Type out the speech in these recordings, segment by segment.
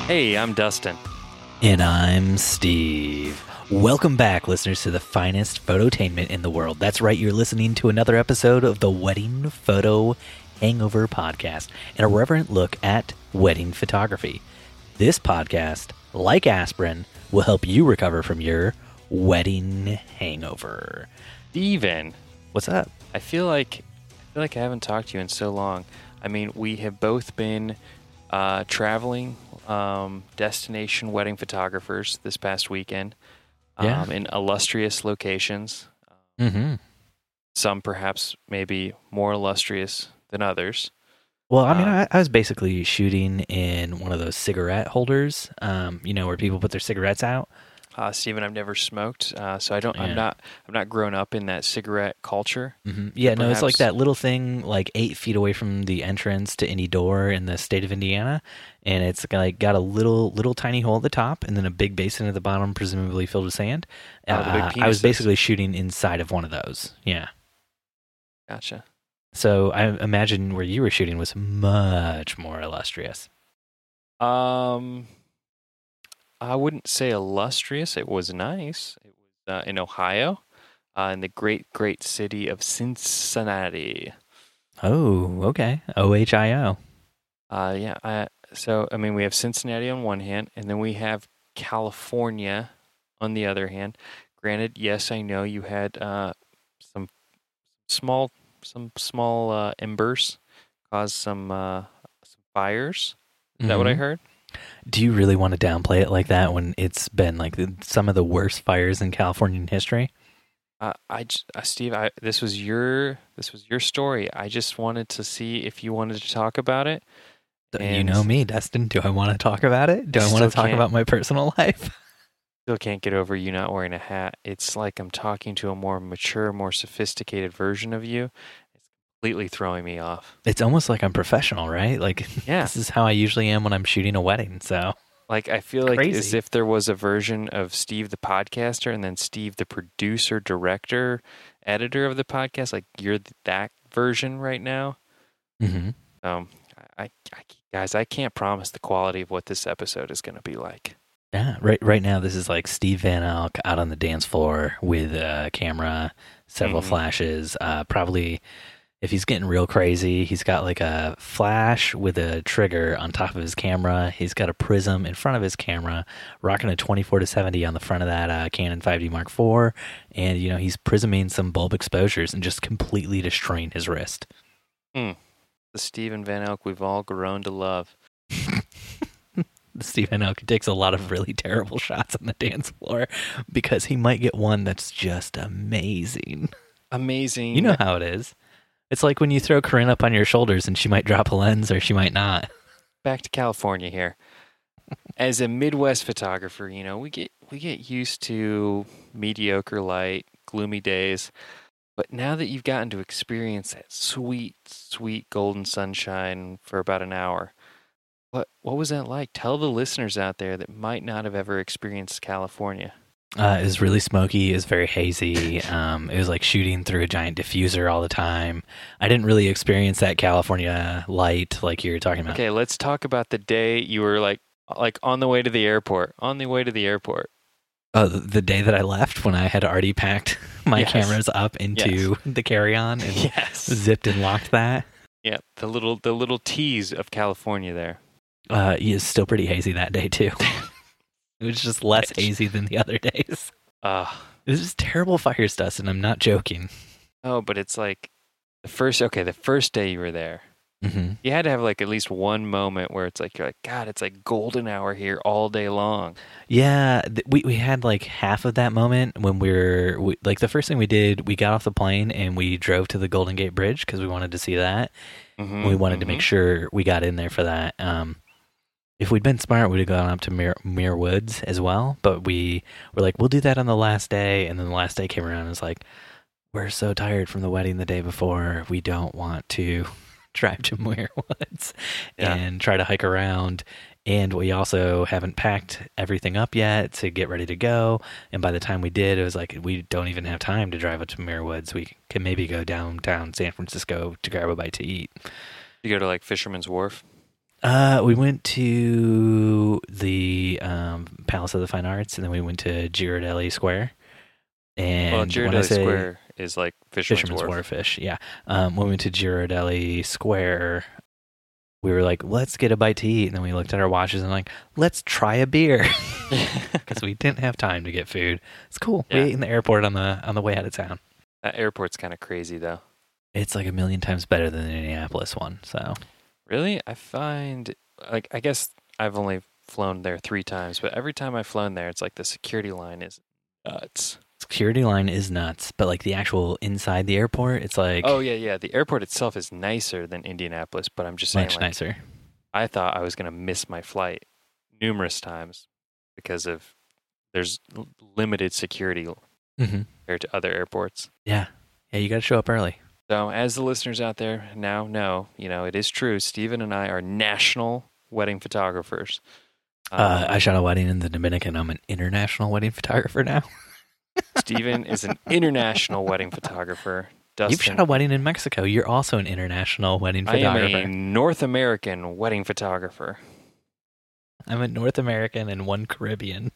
Hey, I'm Dustin. And I'm Steve. Welcome back, listeners, to the finest phototainment in the world. That's right, you're listening to another episode of the Wedding Photo Hangover Podcast, and a reverent look at wedding photography. This podcast, like aspirin, will help you recover from your wedding hangover. Steven, What's up? I feel like I haven't talked to you in so long. I mean, we have both been traveling destination wedding photographers this past weekend in illustrious locations. Mm-hmm. Some perhaps maybe more illustrious than others. Well, I mean, I was basically shooting in one of those cigarette holders, where people put their cigarettes out. Steven, I've never smoked, so I don't. Yeah. I'm not grown up in that cigarette culture. Mm-hmm. Yeah, no, it's like that little thing, like 8 feet away from the entrance to any door in the state of Indiana, and it's like got a little tiny hole at the top, and then a big basin at the bottom, presumably filled with sand. The big I was basically shooting inside of one of those. Yeah, gotcha. So I imagine where you were shooting was much more illustrious. I wouldn't say illustrious. It was nice. It was in Ohio, in the great city of Cincinnati. Oh, okay. OHIO. Yeah. So, I mean, we have Cincinnati on one hand, and then we have California on the other hand. Granted, yes, I know you had some small embers cause some fires. Is that what I heard? Do you really want to downplay it like that when it's been like some of the worst fires in Californian history? Steve, this was your story. I just wanted to see if you wanted to talk about it. You know me, Dustin. Do I want to talk about it? Do I want to talk about my personal life? Still can't get over you not wearing a hat. It's like I'm talking to a more mature, more sophisticated version of you. Completely throwing me off. It's almost like I'm professional, right? Like, yeah. This is how I usually am when I'm shooting a wedding. So, like, I feel like as if there was a version of Steve the podcaster and then Steve the producer, director, editor of the podcast. Like, you're that version right now. Mm-hmm. Guys, I can't promise the quality of what this episode is going to be like. Yeah, right now this is like Steve Van Elk out on the dance floor with a camera, several flashes, probably. If he's getting real crazy, he's got like a flash with a trigger on top of his camera. He's got a prism in front of his camera, rocking a 24-70 on the front of that Canon 5D Mark IV. And, he's prisming some bulb exposures and just completely destroying his wrist. The Steven Van Elk we've all grown to love. Steve Van Elk takes a lot of really terrible shots on the dance floor because he might get one that's just amazing. Amazing. You know how it is. It's like when you throw Corinne up on your shoulders and she might drop a lens or she might not. Back to California here. As a Midwest photographer, we get used to mediocre light, gloomy days. But now that you've gotten to experience that sweet, sweet golden sunshine for about an hour, what was that like? Tell the listeners out there that might not have ever experienced California. It was really smoky. It was very hazy. It was like shooting through a giant diffuser all the time. I didn't really experience that California light like you were talking about. Okay, let's talk about the day you were like on the way to the airport. On the way to the airport. Oh, the day that I left when I had already packed my cameras up into the carry-on and zipped and locked that. Yeah, the little tease of California there. It's still pretty hazy that day too. It was just less hazy than the other days. It was just terrible fires, Dustin. I'm not joking. Oh, but it's like the first day you were there. Mm-hmm. You had to have like at least one moment where it's like, you're like, God, it's like golden hour here all day long. Yeah, we had like half of that moment when like the first thing we did, we got off the plane and we drove to the Golden Gate Bridge because we wanted to see that. We wanted to make sure we got in there for that. If we'd been smart, we'd have gone up to Muir Woods as well. But we were like, we'll do that on the last day. And then the last day came around and it was like, we're so tired from the wedding the day before. We don't want to drive to Muir Woods and try to hike around. And we also haven't packed everything up yet to get ready to go. And by the time we did, it was like, we don't even have time to drive up to Muir Woods. We can maybe go downtown San Francisco to grab a bite to eat. You go to like Fisherman's Wharf? We went to the Palace of the Fine Arts, and then we went to Ghirardelli Square. And well, Ghirardelli Square is like Fisherman's Wharf-ish, yeah. When we went to Ghirardelli Square, we were like, let's get a bite to eat. And then we looked at our watches and like, let's try a beer. Because we didn't have time to get food. It's cool. Yeah. We ate in the airport on the way out of town. That airport's kind of crazy, though. It's like 1,000,000 times better than the Indianapolis one, so. Really? I find, like, I guess I've only flown there 3 times, but every time I've flown there, it's like the security line is nuts. Security line is nuts, but like the actual inside the airport, it's like... Oh, yeah. The airport itself is nicer than Indianapolis, but I'm just saying, much nicer. I thought I was going to miss my flight numerous times because of there's limited security compared to other airports. Yeah, you got to show up early. So as the listeners out there now know, it is true. Steven and I are national wedding photographers. I shot a wedding in the Dominican. I'm an international wedding photographer now. Steven is an international wedding photographer. Dustin, you've shot a wedding in Mexico. You're also an international wedding photographer. I am a North American wedding photographer. I'm a North American and 1 Caribbean.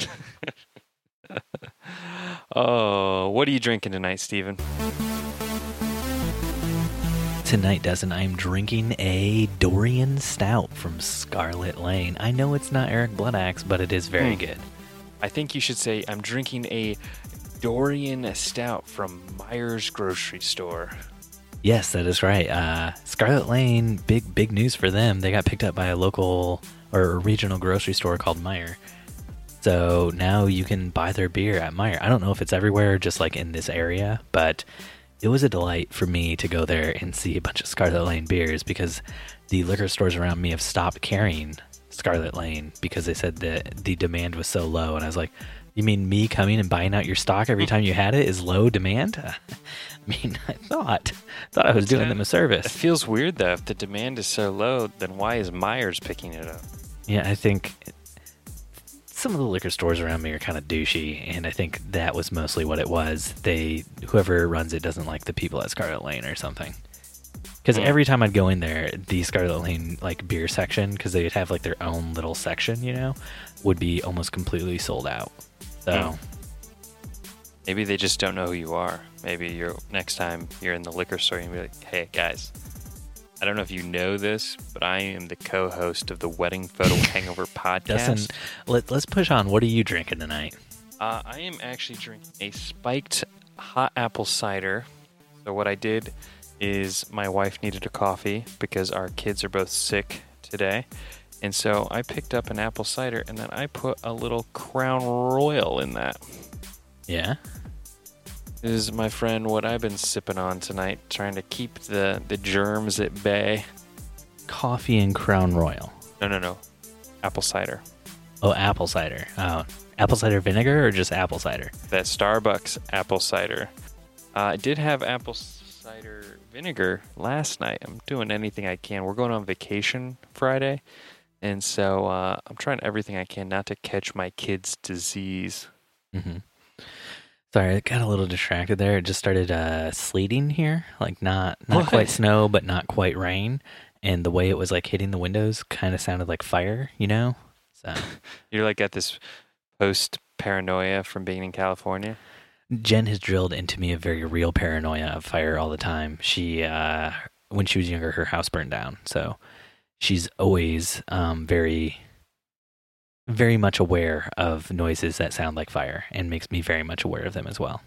Oh, what are you drinking tonight, Steven? Tonight, Dustin, I'm drinking a Dorian Stout from Scarlet Lane. I know it's not Eric Bloodaxe, but it is very good. I think you should say I'm drinking a Dorian Stout from Myers Grocery Store. Yes, that is right. Scarlet Lane, big news for them. They got picked up by a local or a regional grocery store called Meijer. So now you can buy their beer at Meijer. I don't know if it's everywhere, just like in this area, but it was a delight for me to go there and see a bunch of Scarlet Lane beers because the liquor stores around me have stopped carrying Scarlet Lane because they said that the demand was so low. And I was like, you mean me coming and buying out your stock every time you had it is low demand? I mean, I thought I was doing them a service. It feels weird, though. If the demand is so low, then why is Myers picking it up? Yeah, I think some of the liquor stores around me are kind of douchey, and I think that was mostly what it was. Whoever runs it doesn't like the people at Scarlet Lane or something. Because every time I'd go in there, the Scarlet Lane like beer section, because they'd have like their own little section, would be almost completely sold out. So maybe they just don't know who you are. Maybe next time you're in the liquor store, you'll be like, "Hey guys, I don't know if you know this, but I am the co-host of the Wedding Photo Hangover podcast." Let's push on. What are you drinking tonight? I am actually drinking a spiked hot apple cider. So what I did is my wife needed a coffee because our kids are both sick today. And so I picked up an apple cider and then I put a little Crown Royal in that. Yeah. This is, my friend, what I've been sipping on tonight, trying to keep the germs at bay. Coffee and Crown Royal. No. Apple cider. Oh, apple cider. Oh, apple cider vinegar or just apple cider? That Starbucks apple cider. I did have apple cider vinegar last night. I'm doing anything I can. We're going on vacation Friday. And so I'm trying everything I can not to catch my kids' disease. Mm-hmm. Sorry, I got a little distracted there. It just started sleeting here. Like not quite snow, but not quite rain. And the way it was like hitting the windows kind of sounded like fire, So you're like at this post-paranoia from being in California? Jen has drilled into me a very real paranoia of fire all the time. She, when she was younger, her house burned down. So she's always very, very much aware of noises that sound like fire and makes me very much aware of them as well.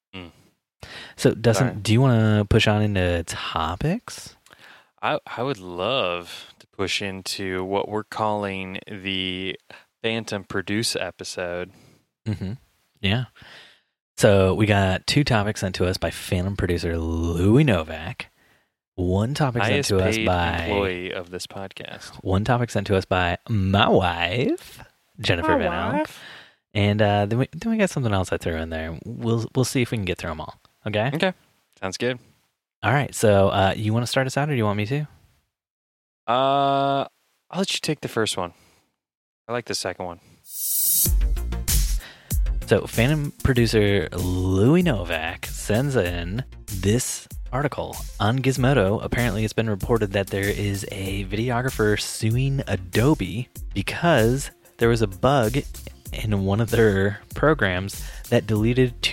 So, do you want to push on into topics? I would love to push into what we're calling the Phantom Produce episode. Mm-hmm. Yeah. So we got 2 topics sent to us by Phantom producer Louis Novak. One topic sent to us by employee of this podcast. One topic sent to us by my wife, Jennifer Van Allen. And then we got something else I threw in there. We'll see if we can get through them all. Okay? Okay. Sounds good. All right. So you want to start us out or do you want me to? I'll let you take the first one. I like the second one. So, Phantom producer Louis Novak sends in this article. On Gizmodo, apparently it's been reported that there is a videographer suing Adobe because there was a bug in one of their programs that deleted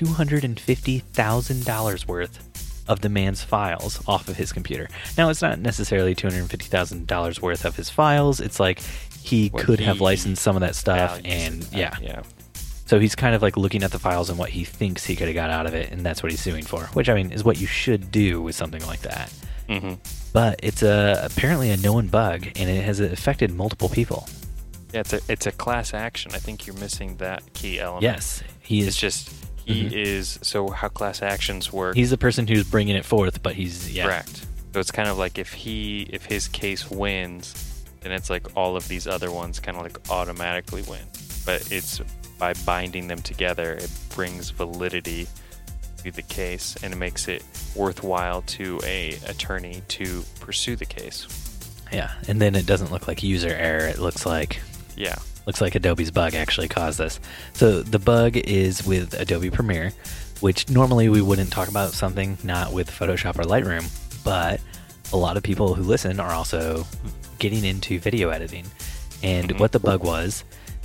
$250,000 worth of the man's files off of his computer. Now, it's not necessarily $250,000 worth of his files. It's like he could have licensed some of that stuff, and yeah. So he's kind of like looking at the files and what he thinks he could have got out of it, and that's what he's suing for, which, I mean, is what you should do with something like that. Mm-hmm. But it's apparently a known bug, and it has affected multiple people. Yeah, it's a class action. I think you're missing that key element. Yes, he is. It's just he is. So how class actions work? He's the person who's bringing it forth, but he's correct. So it's kind of like if his case wins, then it's like all of these other ones kind of like automatically win. But it's by binding them together, it brings validity to the case, and it makes it worthwhile to a attorney to pursue the case. Yeah, and then it doesn't look like user error. It looks like Adobe's bug actually caused this. So the bug is with Adobe Premiere, which normally we wouldn't talk about something not with Photoshop or Lightroom, but a lot of people who listen are also getting into video editing. And what the bug was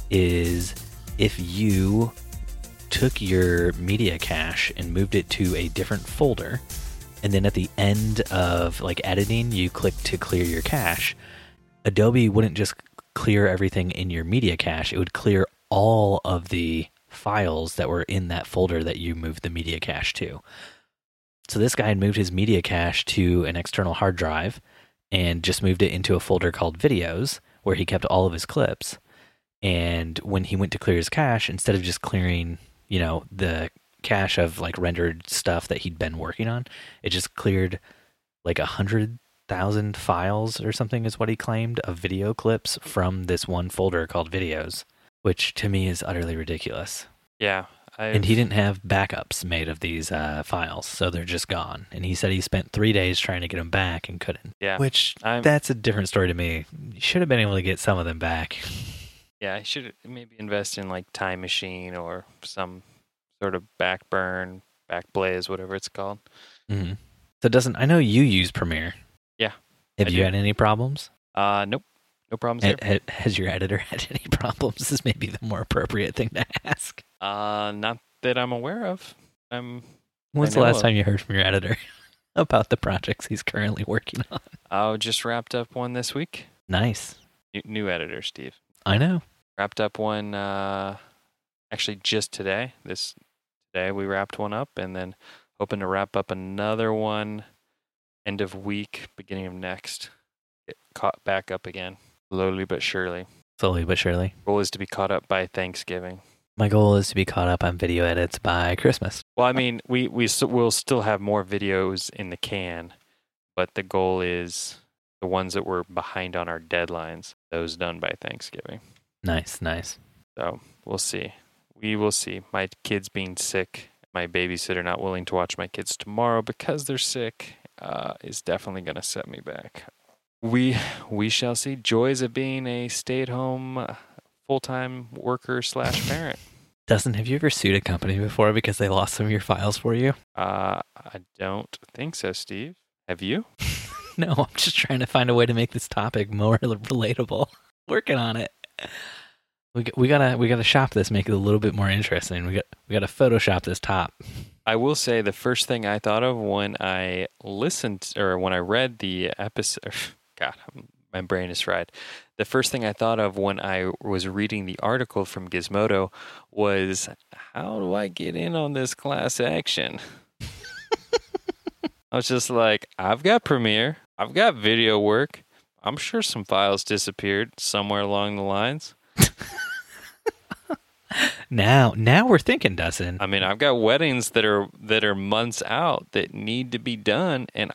is if you took your media cache and moved it to a different folder, and then at the end of like editing, you click to clear your cache, Adobe wouldn't just clear everything in your media cache. It would clear all of the files that were in that folder that you moved the media cache to. So this guy had moved his media cache to an external hard drive and just moved it into a folder called videos, where he kept all of his clips. And when he went to clear his cache, instead of just clearing, the cache of like rendered stuff that he'd been working on, it just cleared like 100,000 files or something is what he claimed of video clips from this one folder called videos, which to me is utterly ridiculous. Yeah. And he didn't have backups made of these files, so they're just gone. And he said he spent 3 days trying to get them back and couldn't. Yeah. Which, that's a different story to me. You should have been able to get some of them back. Yeah, I should maybe invest in like Time Machine or some sort of Backburn, Backblaze, whatever it's called. Mm-hmm. So I know you use Premiere. Yeah. Have you had any problems? Nope. No problems there. Has your editor had any problems? This is maybe the more appropriate thing to ask. Not that I'm aware of. When's the last time you heard from your editor about the projects he's currently working on? I just wrapped up one this week. Nice. New editor, Steve. I know. Wrapped up one actually just today. Today we wrapped one up, and then hoping to wrap up another one end of week, beginning of next. Get caught back up again, slowly but surely. Slowly but surely. Goal is to be caught up by Thanksgiving. My goal is to be caught up on video edits by Christmas. Well, I mean, we'll still have more videos in the can, but the goal is the ones that were behind on our deadlines, those done by Thanksgiving. Nice. So we'll see. We will see. My kids being sick, my babysitter not willing to watch my kids tomorrow because they're sick, is definitely going to set me back. We shall see. Joys of being a stay-at-home full-time worker / parent. Dustin, have you ever sued a company before because they lost some of your files for you? I don't think so, Steve. Have you? No, I'm just trying to find a way to make this topic more relatable. Working on it. We gotta shop this, make it a little bit more interesting. We gotta Photoshop this top. I will say the first thing I thought of when I when I read the episode. God, my brain is fried. The first thing I thought of when I was reading the article from Gizmodo was, how do I get in on this class action? I was just like, I've got Premiere. I've got video work. I'm sure some files disappeared somewhere along the lines. Now we're thinking, Dustin. I mean, I've got weddings that are months out that need to be done, and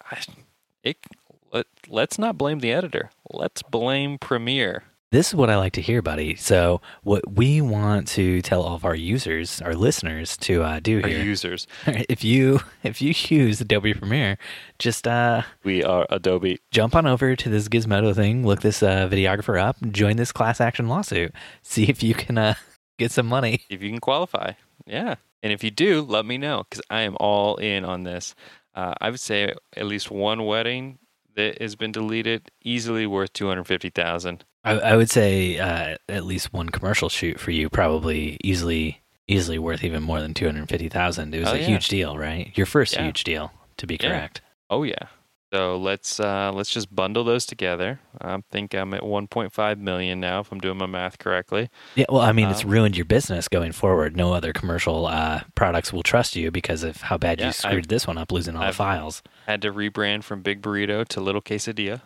let's not blame the editor. Let's blame Premiere. This is what I like to hear, buddy. So what we want to tell all of our users, our listeners, to do here. Our users. If you use Adobe Premiere, just we are Adobe. Jump on over to this Gizmodo thing, look this videographer up, join this class action lawsuit, see if you can get some money. If you can qualify, yeah. And if you do, let me know, because I am all in on this. I would say at least one wedding that has been deleted, easily worth 250,000. I would say at least one commercial shoot for you, probably easily worth even more than 250,000. It was a huge deal, right? Your first huge deal, to be correct. Oh yeah. So let's just bundle those together. I think I'm at 1.5 million now, if I'm doing my math correctly. Yeah, well, I mean, it's ruined your business going forward. No other commercial products will trust you because of how bad you screwed this one up, losing all the files. Had to rebrand from Big Burrito to Little Quesadilla.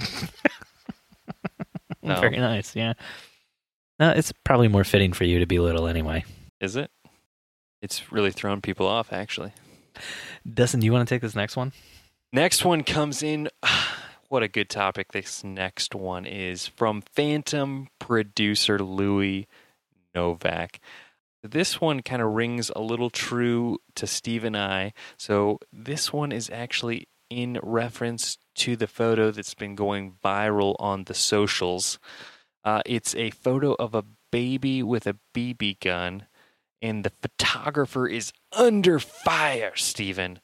No. Very nice, yeah. No, it's probably more fitting for you to be little anyway. Is it? It's really thrown people off, actually. Dustin, you want to take this next one? Next one comes in. What a good topic this next one is, from Phantom producer Louis Novak. This one kind of rings a little true to Steve and I. So this one is actually in reference to the photo that's been going viral on the socials. It's a photo of a baby with a BB gun, and the photographer is under fire, Stephen.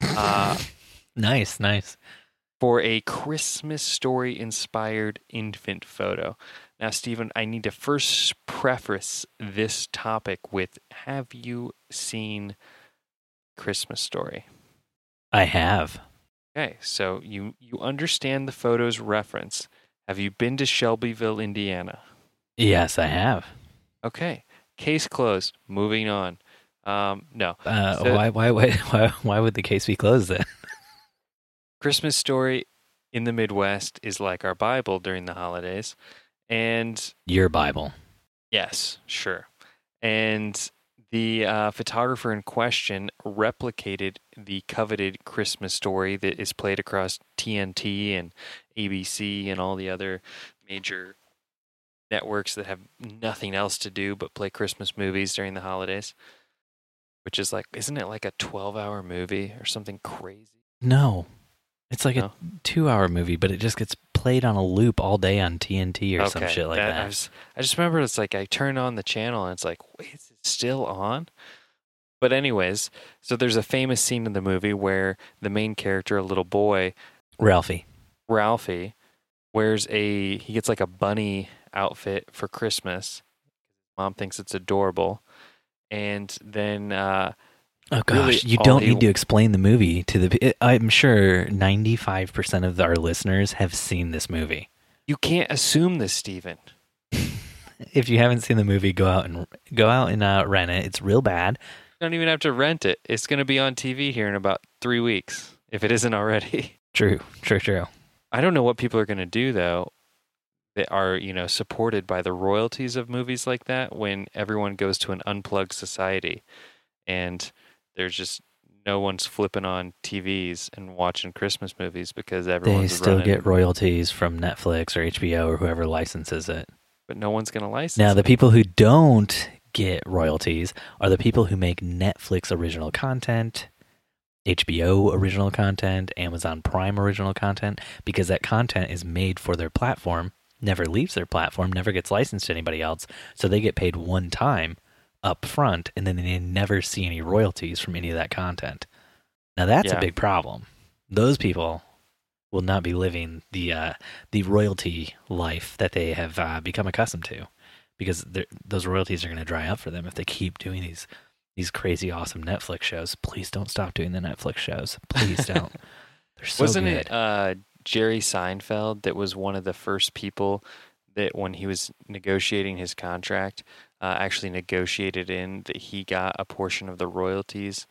Nice. For a Christmas Story-inspired infant photo. Now, Stephen, I need to first preface this topic with, have you seen Christmas Story? I have. Okay, so you understand the photo's reference. Have you been to Shelbyville, Indiana? Yes, I have. Okay, case closed. Moving on. No. Why would the case be closed then? Christmas Story in the Midwest is like our Bible during the holidays. And your Bible. Yes, sure. And the photographer in question replicated the coveted Christmas Story that is played across TNT and ABC and all the other major networks that have nothing else to do but play Christmas movies during the holidays. Which is like, isn't it like a 12-hour movie or something crazy? No. It's like a 2-hour movie, but it just gets played on a loop all day on TNT or some shit like that. I just remember it's like I turn on the channel and it's like, wait, is it still on? But anyways, so there's a famous scene in the movie where the main character, a little boy, Ralphie, wears he gets like a bunny outfit for Christmas. Mom thinks it's adorable. And then oh gosh, really, you don't need to explain the movie to I'm sure 95% of our listeners have seen this movie. You can't assume this, Stephen. If you haven't seen the movie, go out and rent it. It's real bad. You don't even have to rent it. It's going to be on TV here in about 3 weeks, if it isn't already. True. I don't know what people are going to do though, that are, supported by the royalties of movies like that, when everyone goes to an unplugged society and there's just no one's flipping on TVs and watching Christmas movies because everyone's They still get royalties from Netflix or HBO or whoever licenses it. But no one's going to license it. Now, the it. people who don't get royalties are the people who make Netflix original content, HBO original content, Amazon Prime original content, because that content is made for their platform, never leaves their platform, never gets licensed to anybody else, so they get paid one time up front, and then they never see any royalties from any of that content. Now that's a big problem. Those people will not be living the royalty life that they have become accustomed to, because those royalties are going to dry up for them if they keep doing these crazy awesome Netflix shows. Please don't stop doing the Netflix shows. Please don't. They're so Wasn't good. it Jerry Seinfeld that was one of the first people that, when he was negotiating his contract, actually negotiated in that he got a portion of the royalties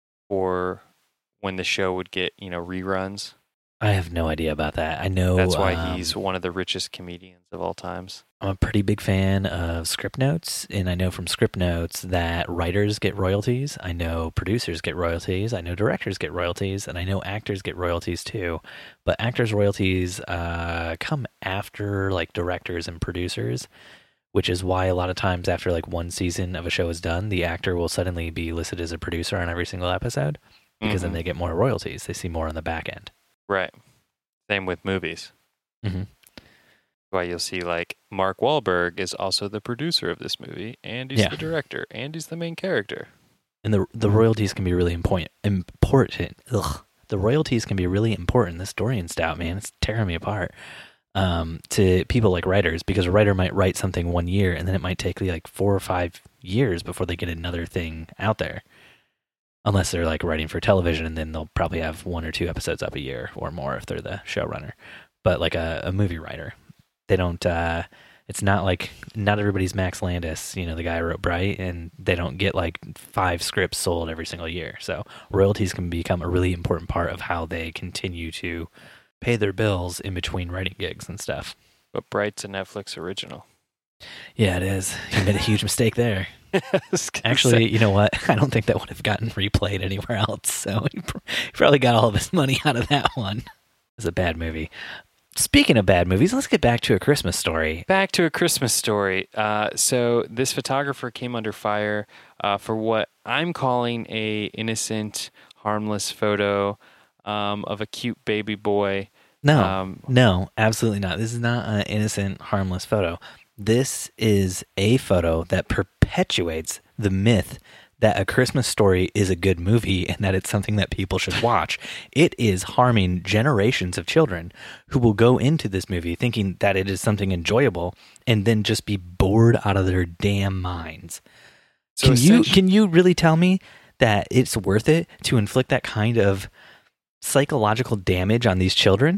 for when the show would get, reruns? I have no idea about that. I know that's why he's one of the richest comedians of all times. I'm a pretty big fan of Scriptnotes, and I know from Scriptnotes that writers get royalties. I know producers get royalties. I know directors get royalties, and I know actors get royalties too. But actors' royalties come after like directors and producers, which is why a lot of times after like one season of a show is done, the actor will suddenly be listed as a producer on every single episode, because then they get more royalties. They see more on the back end. Right. Same with movies. Mm-hmm. Why you'll see like Mark Wahlberg is also the producer of this movie, and he's the director, and he's the main character. And the royalties can be really important. Ugh. the royalties can be really important. This Dorian Stout, man, it's tearing me apart. To people like writers, because a writer might write something 1 year and then it might take like 4 or 5 years before they get another thing out there. Unless they're like writing for television, and then they'll probably have 1 or 2 episodes up a year or more if they're the showrunner. But like a movie writer, they don't, it's not like, not everybody's Max Landis, you know, the guy who wrote Bright, and they don't get like 5 scripts sold every single year. So royalties can become a really important part of how they continue to pay their bills in between writing gigs and stuff. But Bright's a Netflix original. Yeah, it is. You made a huge mistake there. Actually, you know what? I don't think that would have gotten replayed anywhere else. So he probably got all of his money out of that one. It's a bad movie. Speaking of bad movies, let's get back to A Christmas Story. Back to A Christmas Story. So this photographer came under fire for what I'm calling a innocent, harmless photo of a cute baby boy. No, absolutely not. This is not an innocent, harmless photo. This is a photo that perpetuates the myth that A Christmas Story is a good movie and that it's something that people should watch. It is harming generations of children who will go into this movie thinking that it is something enjoyable and then just be bored out of their damn minds. So can you really tell me that it's worth it to inflict that kind of psychological damage on these children?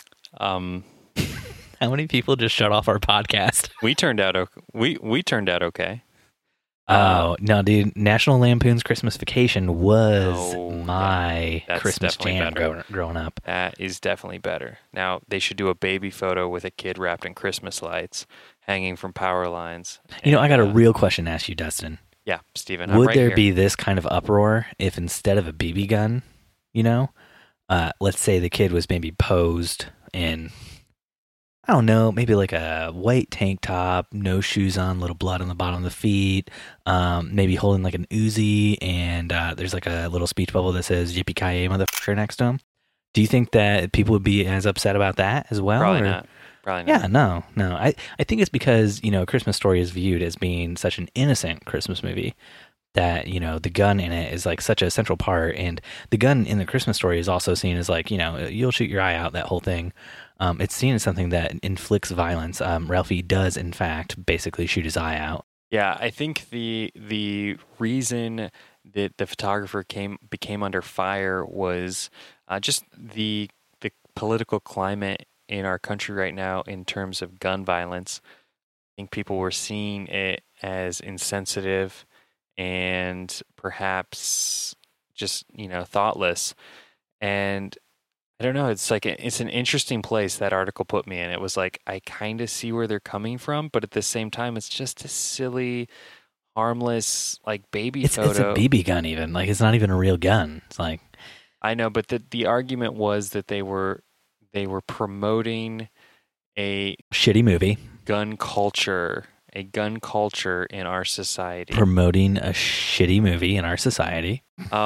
How many people just shut off our podcast? We turned out okay. Oh no, dude! National Lampoon's Christmas Vacation was my Christmas jam growing up. That is definitely better. Now they should do a baby photo with a kid wrapped in Christmas lights hanging from power lines. You know, I got a real question to ask you, Dustin. Yeah, Steven. Would there be this kind of uproar if instead of a BB gun, you know, let's say the kid was maybe posed in, I don't know, maybe like a white tank top, no shoes on, little blood on the bottom of the feet, maybe holding like an Uzi, and there's like a little speech bubble that says "Yippee-ki-yay, motherfucker" next to him. Do you think that people would be as upset about that as well? Probably not. Yeah, no. I think it's because, you know, A Christmas Story is viewed as being such an innocent Christmas movie that, you know, the gun in it is like such a central part, and the gun in The Christmas Story is also seen as like, you know, you'll shoot your eye out, that whole thing. It's seen as something that inflicts violence. Ralphie does, in fact, basically shoot his eye out. Yeah, I think the reason that the photographer became under fire was just the political climate in our country right now in terms of gun violence. I think people were seeing it as insensitive and perhaps just, you know, thoughtless. And I don't know, it's like it's an interesting place that article put me in. It was like, I kind of see where they're coming from, but at the same time, it's just a silly, harmless, like baby photo. It's a BB gun even. Like, it's not even a real gun. It's like, I know, but the argument was that they were promoting a shitty movie, gun culture in our society. Promoting a shitty movie in our society.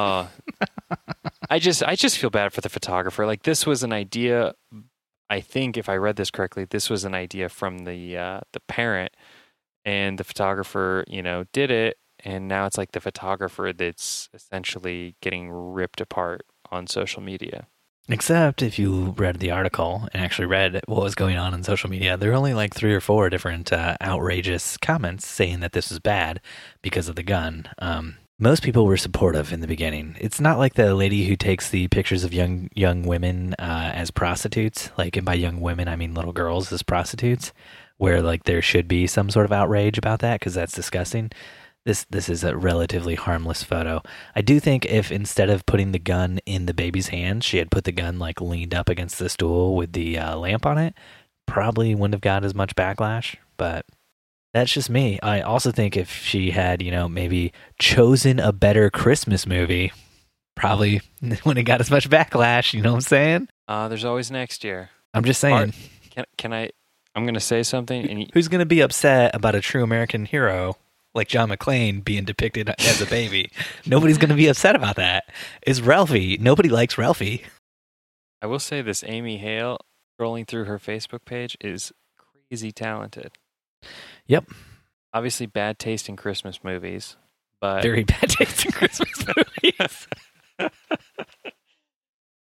I just feel bad for the photographer. Like, this was an idea, I think, if I read this correctly, this was an idea from the parent, and the photographer, you know, did it, and now it's like the photographer that's essentially getting ripped apart on social media. Except if you read the article and actually read what was going on social media, there are only like 3 or 4 different outrageous comments saying that this is bad because of the gun. Most people were supportive in the beginning. It's not like the lady who takes the pictures of young women as prostitutes. Like, and by young women, I mean little girls as prostitutes, where like there should be some sort of outrage about that because that's disgusting. This is a relatively harmless photo. I do think if instead of putting the gun in the baby's hands, she had put the gun like leaned up against the stool with the lamp on it, probably wouldn't have got as much backlash. But that's just me. I also think if she had, you know, maybe chosen a better Christmas movie, probably wouldn't have got as much backlash. You know what I'm saying? There's always next year. I'm just saying. Can I? I'm going to say something. And who's going to be upset about a true American hero like John McClane being depicted as a baby? Nobody's going to be upset about that. It's Ralphie. Nobody likes Ralphie. I will say this, Amy Hale, scrolling through her Facebook page, is crazy talented. Yep. Obviously bad taste in Christmas movies, but... Very bad taste in Christmas movies.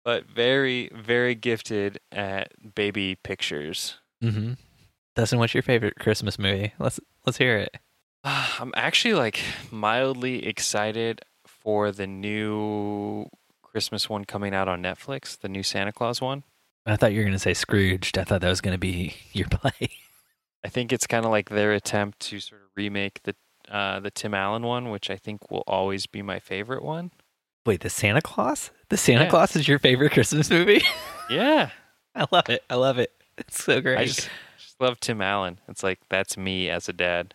but very, very gifted at baby pictures. Mm-hmm. Dustin, what's your favorite Christmas movie? Let's hear it. I'm actually like mildly excited for the new Christmas one coming out on Netflix, the new Santa Claus one. I thought you were going to say Scrooged. I thought that was going to be your play. I think it's kind of like their attempt to sort of remake the Tim Allen one, which I think will always be my favorite one. Wait, the Santa Claus? The Santa Claus is your favorite Christmas movie? Yeah. I love it. I love it. It's so great. I just love Tim Allen. It's like, that's me as a dad.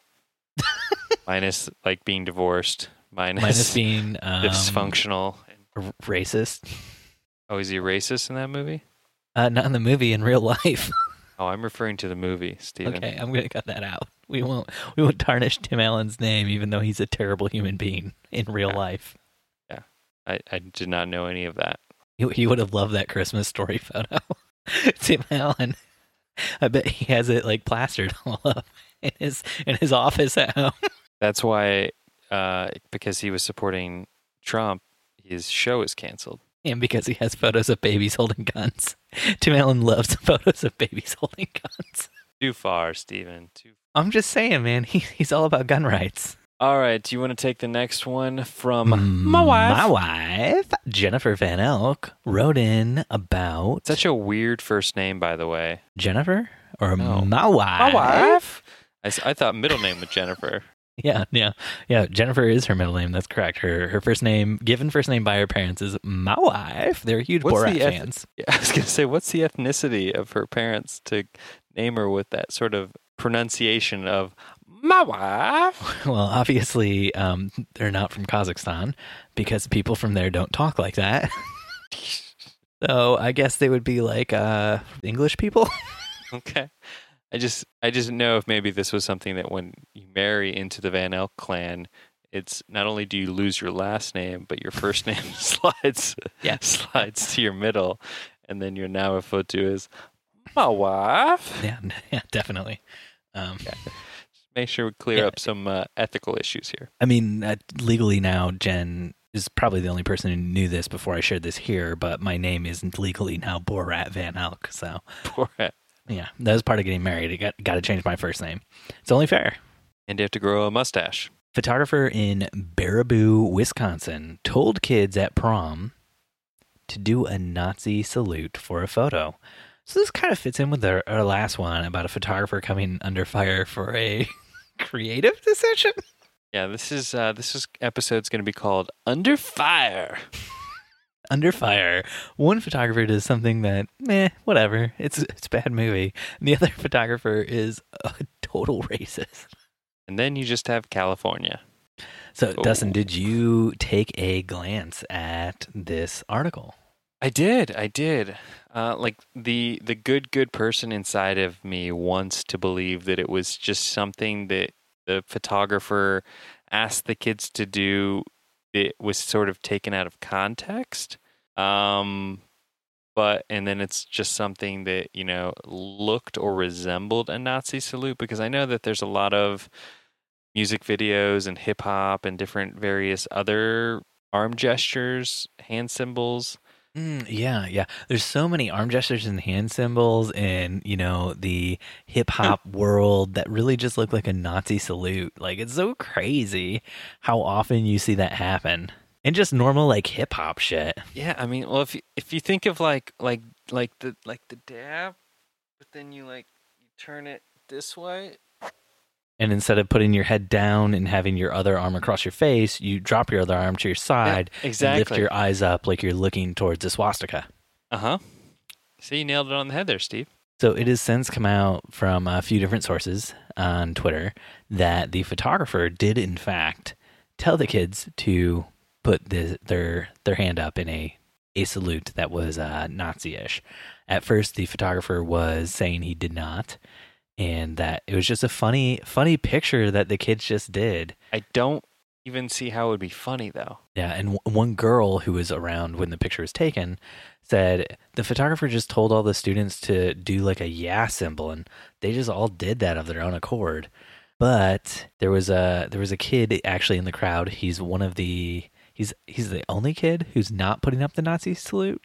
Minus like being divorced. Minus being dysfunctional. Racist. Oh, is he racist in that movie? Not in the movie, in real life. Oh, I'm referring to the movie, Steven. Okay, I'm going to cut that out. We won't tarnish Tim Allen's name, even though he's a terrible human being in real life. Yeah, I did not know any of that. He would have loved that Christmas Story photo. Tim Allen. I bet he has it like plastered all up in his office at home. That's why, because he was supporting Trump, his show is canceled. And because he has photos of babies holding guns. Tim Allen loves photos of babies holding guns. Too far, Steven. I'm just saying, man. He's all about gun rights. All right. Do you want to take the next one from my wife? My wife, Jennifer Van Elk, wrote in about... Such a weird first name, by the way. Jennifer? Or no. my wife? My wife? I thought middle name was Jennifer. Yeah. Jennifer is her middle name. That's correct. Her first name, given first name by her parents, is my wife. They're huge Borat fans. Yeah, I was going to say, what's the ethnicity of her parents to name her with that sort of pronunciation of my wife? Well, obviously, they're not from Kazakhstan because people from there don't talk like that. So I guess they would be like English people. Okay. I just didn't know if maybe this was something that when you marry into the Van Elk clan, it's not only do you lose your last name, but your first name slides to your middle, and then you're now referred to as my wife. Yeah, definitely. Just make sure we clear up some ethical issues here. I mean, legally now, Jen is probably the only person who knew this before I shared this here, but my name isn't legally now Borat Van Elk, so... Borat. Yeah, that was part of getting married. I got to change my first name. It's only fair. And you have to grow a mustache. Photographer in Baraboo, Wisconsin, told kids at prom to do a Nazi salute for a photo. So this kind of fits in with our last one about a photographer coming under fire for a creative decision. Yeah, this episode's going to be called Under Fire. Under Fire. One photographer does something that, whatever. It's a bad movie. And the other photographer is a total racist. And then you just have California. So, Dustin, did you take a glance at this article? I did. Like the good person inside of me wants to believe that it was just something that the photographer asked the kids to do. It was sort of taken out of context. And then it's just something that, looked or resembled a Nazi salute, because I know that there's a lot of music videos and hip hop and different various other arm gestures, hand symbols. Yeah. There's so many arm gestures and hand symbols in, the hip hop world that really just look like a Nazi salute. Like, it's so crazy how often you see that happen. And just normal like hip hop shit. Yeah, I mean, well, if you think of like the dab, but then you turn it this way. And instead of putting your head down and having your other arm across your face, you drop your other arm to your side. Yeah, exactly. And lift your eyes up like you're looking towards a swastika. Uh-huh. See, you nailed it on the head there, Steve. So it has since come out from a few different sources on Twitter that the photographer did, in fact, tell the kids to put their hand up in a salute that was Nazi-ish. At first, the photographer was saying he did not, and that it was just a funny picture that the kids just did. I don't even see how it would be funny, though. Yeah, and one girl who was around when the picture was taken said the photographer just told all the students to do like a yeah symbol, and they just all did that of their own accord. But there was a kid actually in the crowd. He's one of the he's the only kid who's not putting up the Nazi salute,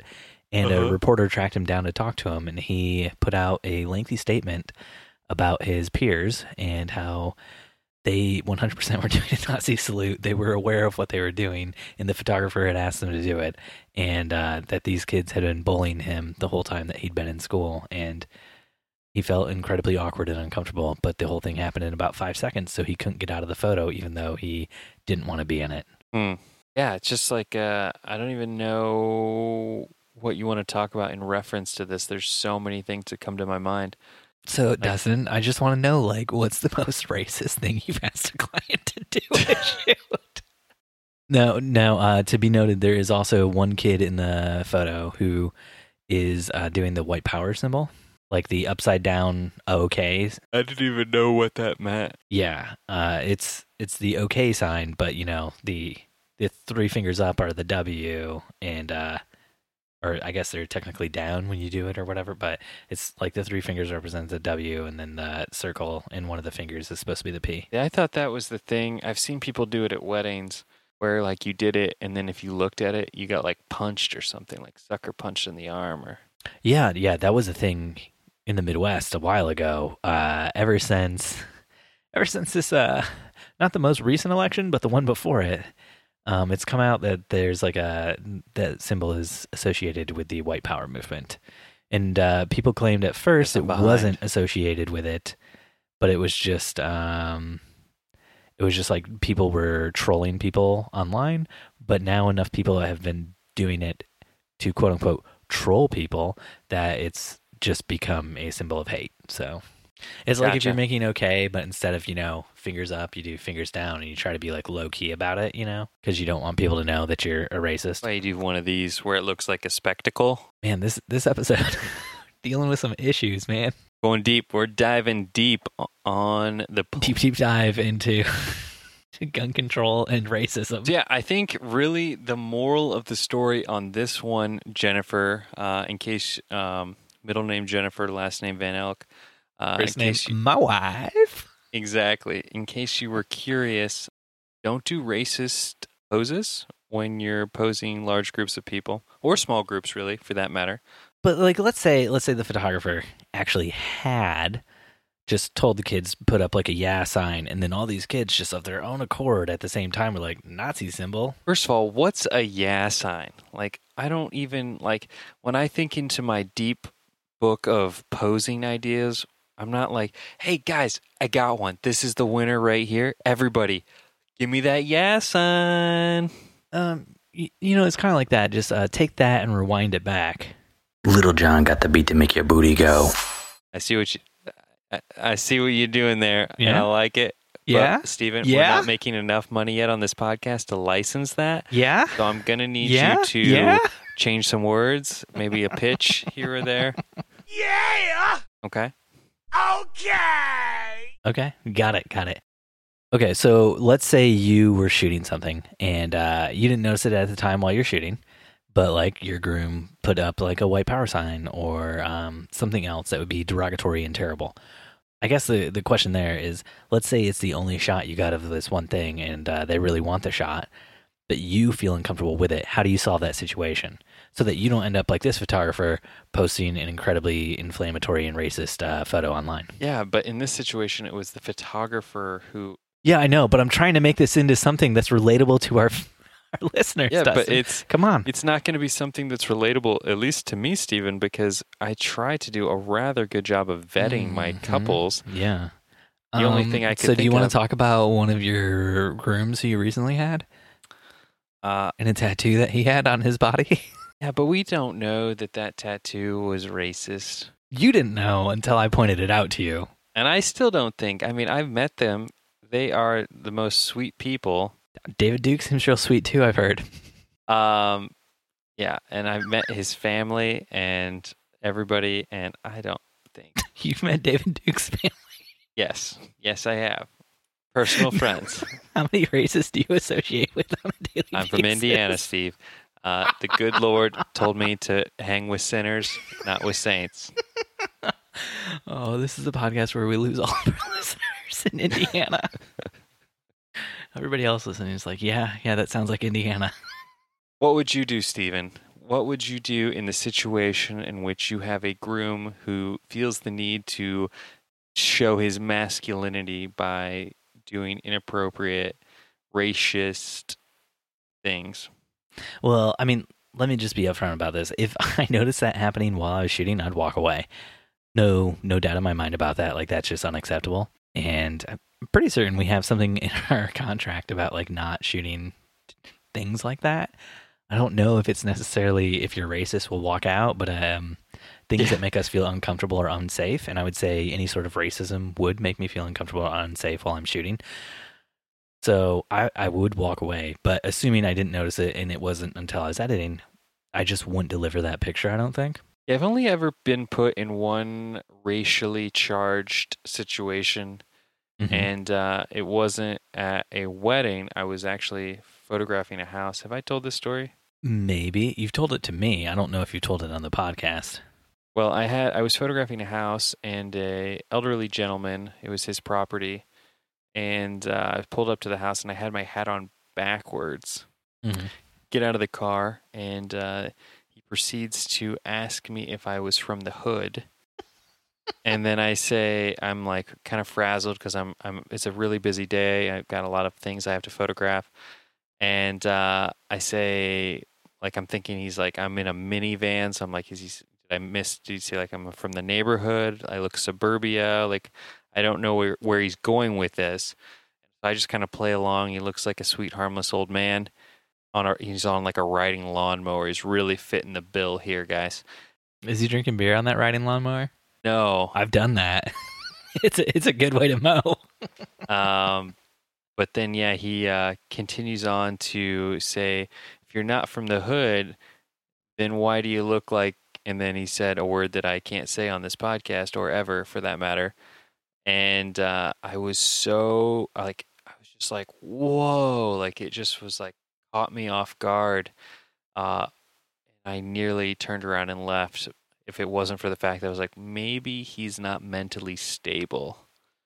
And a reporter tracked him down to talk to him, and he put out a lengthy statement about his peers and how they 100% were doing a Nazi salute. They were aware of what they were doing, and the photographer had asked them to do it, and that these kids had been bullying him the whole time that he'd been in school, and he felt incredibly awkward and uncomfortable, but the whole thing happened in about 5 seconds, so he couldn't get out of the photo, even though he didn't want to be in it. Yeah, it's just like, I don't even know what you want to talk about in reference to this. There's so many things that come to my mind. So, Dustin, I just want to know, like, what's the most racist thing you've asked a client to do a shoot? No, to be noted, there is also one kid in the photo who is doing the white power symbol, like the upside down OKs. I didn't even know what that meant. Yeah, it's the OK sign, but, you know, the 3 fingers up are the W, and or I guess they're technically down when you do it or whatever, but it's like the 3 fingers represent the W, and then the circle in one of the fingers is supposed to be the P. Yeah, I thought that was the thing. I've seen people do it at weddings where, like, you did it, and then if you looked at it, you got, like, punched or something, like sucker punched in the arm. Or Yeah, that was a thing in the Midwest a while ago. Ever since this, not the most recent election, but the one before it, it's come out that there's like that symbol is associated with the white power movement. And people claimed at first it wasn't associated with it, but it was just like people were trolling people online. But now enough people have been doing it to quote unquote troll people that it's just become a symbol of hate. So it's like if you're making okay, but instead of, you know, fingers up, you do fingers down, and you try to be like low key about it, you know, because you don't want people to know that you're a racist. Well, you do one of these where it looks like a spectacle. Man, this episode dealing with some issues, man. Going deep. We're diving deep on the deep dive into gun control and racism. So yeah, I think really the moral of the story on this one, Jennifer, in case middle name Jennifer, last name Van Elk. First name, my wife. Exactly. In case you were curious, don't do racist poses when you're posing large groups of people, or small groups, really, for that matter. But like, let's say the photographer actually had just told the kids put up like a yeah sign, and then all these kids just of their own accord at the same time were like Nazi symbol. First of all, what's a yeah sign? Like, I don't even like when I think into my deep book of posing ideas. I'm not like, hey, guys, I got one. This is the winner right here. Everybody, give me that yeah sign. You know, it's kind of like that. Just take that and rewind it back. Little John got the beat to make your booty go. I see what you're doing there, and I like it. Yeah, but, Steven, we're not making enough money yet on this podcast to license that. Yeah, so I'm gonna need you to change some words, maybe a pitch here or there. Yeah. Okay. Okay. Got it. Okay, so let's say you were shooting something and you didn't notice it at the time while you're shooting, but like your groom put up like a white power sign or something else that would be derogatory and terrible. I guess the question there is, let's say it's the only shot you got of this one thing and they really want the shot, but you feel uncomfortable with it. How do you solve that situation so that you don't end up like this photographer posting an incredibly inflammatory and racist photo online? Yeah, but in this situation, it was the photographer who... Yeah, I know, but I'm trying to make this into something that's relatable to our listeners. Yeah, Dustin. But come on. It's not going to be something that's relatable, at least to me, Steven, because I try to do a rather good job of vetting my couples. Yeah. The only thing I could think of... So do you want to talk about one of your grooms who you recently had? And a tattoo that he had on his body? Yeah, but we don't know that tattoo was racist. You didn't know until I pointed it out to you. And I still don't think. I mean, I've met them. They are the most sweet people. David Duke seems real sweet too, I've heard. Yeah, and I've met his family and everybody, and I don't think... You've met David Duke's family? Yes, I have. Personal friends. How many races do you associate with on a daily basis? I'm from Indiana, Steve. The good Lord told me to hang with sinners, not with saints. Oh, this is a podcast where we lose all of our listeners in Indiana. Everybody else listening is like, yeah, that sounds like Indiana. What would you do, Steven? what would you do in the situation in which you have a groom who feels the need to show his masculinity by doing inappropriate, racist things? Well, I mean, let me just be upfront about this. If I noticed that happening while I was shooting, I'd walk away. No doubt in my mind about that. Like, that's just unacceptable. And I'm pretty certain we have something in our contract about like not shooting things like that. I don't know if it's necessarily if you're racist, we'll walk out, but things that make us feel uncomfortable or unsafe. And I would say any sort of racism would make me feel uncomfortable or unsafe while I'm shooting. So I would walk away, but assuming I didn't notice it and it wasn't until I was editing, I just wouldn't deliver that picture, I don't think. Yeah, I've only ever been put in one racially charged situation, and it wasn't at a wedding. I was actually photographing a house. Have I told this story? Maybe. You've told it to me. I don't know if you told it on the podcast. Well, I was photographing a house and a elderly gentleman. It was his property, and I pulled up to the house and I had my hat on backwards. Get out of the car, and he proceeds to ask me if I was from the hood. And then I say I'm like kind of frazzled because it's a really busy day. I've got a lot of things I have to photograph, and I say like I'm thinking he's like I'm in a minivan, so I'm like did he say like I'm from the neighborhood? I look suburbia, like I don't know where he's going with this. So I just kind of play along. He looks like a sweet harmless old man. He's on like a riding lawnmower. He's really fitting the bill here, guys. Is he drinking beer on that riding lawnmower? No, I've done that. It's a good way to mow. But then yeah, he continues on to say, if you're not from the hood, then why do you look like? And then he said a word that I can't say on this podcast or ever for that matter. And I was so like I was just like whoa, like it just was like caught me off guard. And I nearly turned around and left if it wasn't for the fact that I was like, maybe he's not mentally stable.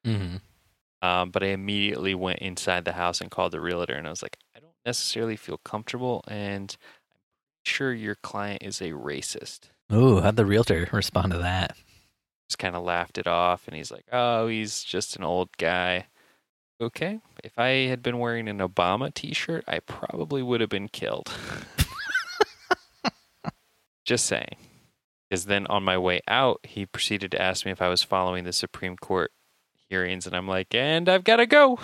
But I immediately went inside the house and called the realtor, and I was like, I don't necessarily feel comfortable, and I'm sure your client is a racist. Ooh, how'd the realtor respond to that? Just kind of laughed it off, and he's like, oh, he's just an old guy. Okay, if I had been wearing an Obama t-shirt, I probably would have been killed. Just saying. Because then on my way out, he proceeded to ask me if I was following the Supreme Court hearings, and I'm like, and I've got to go.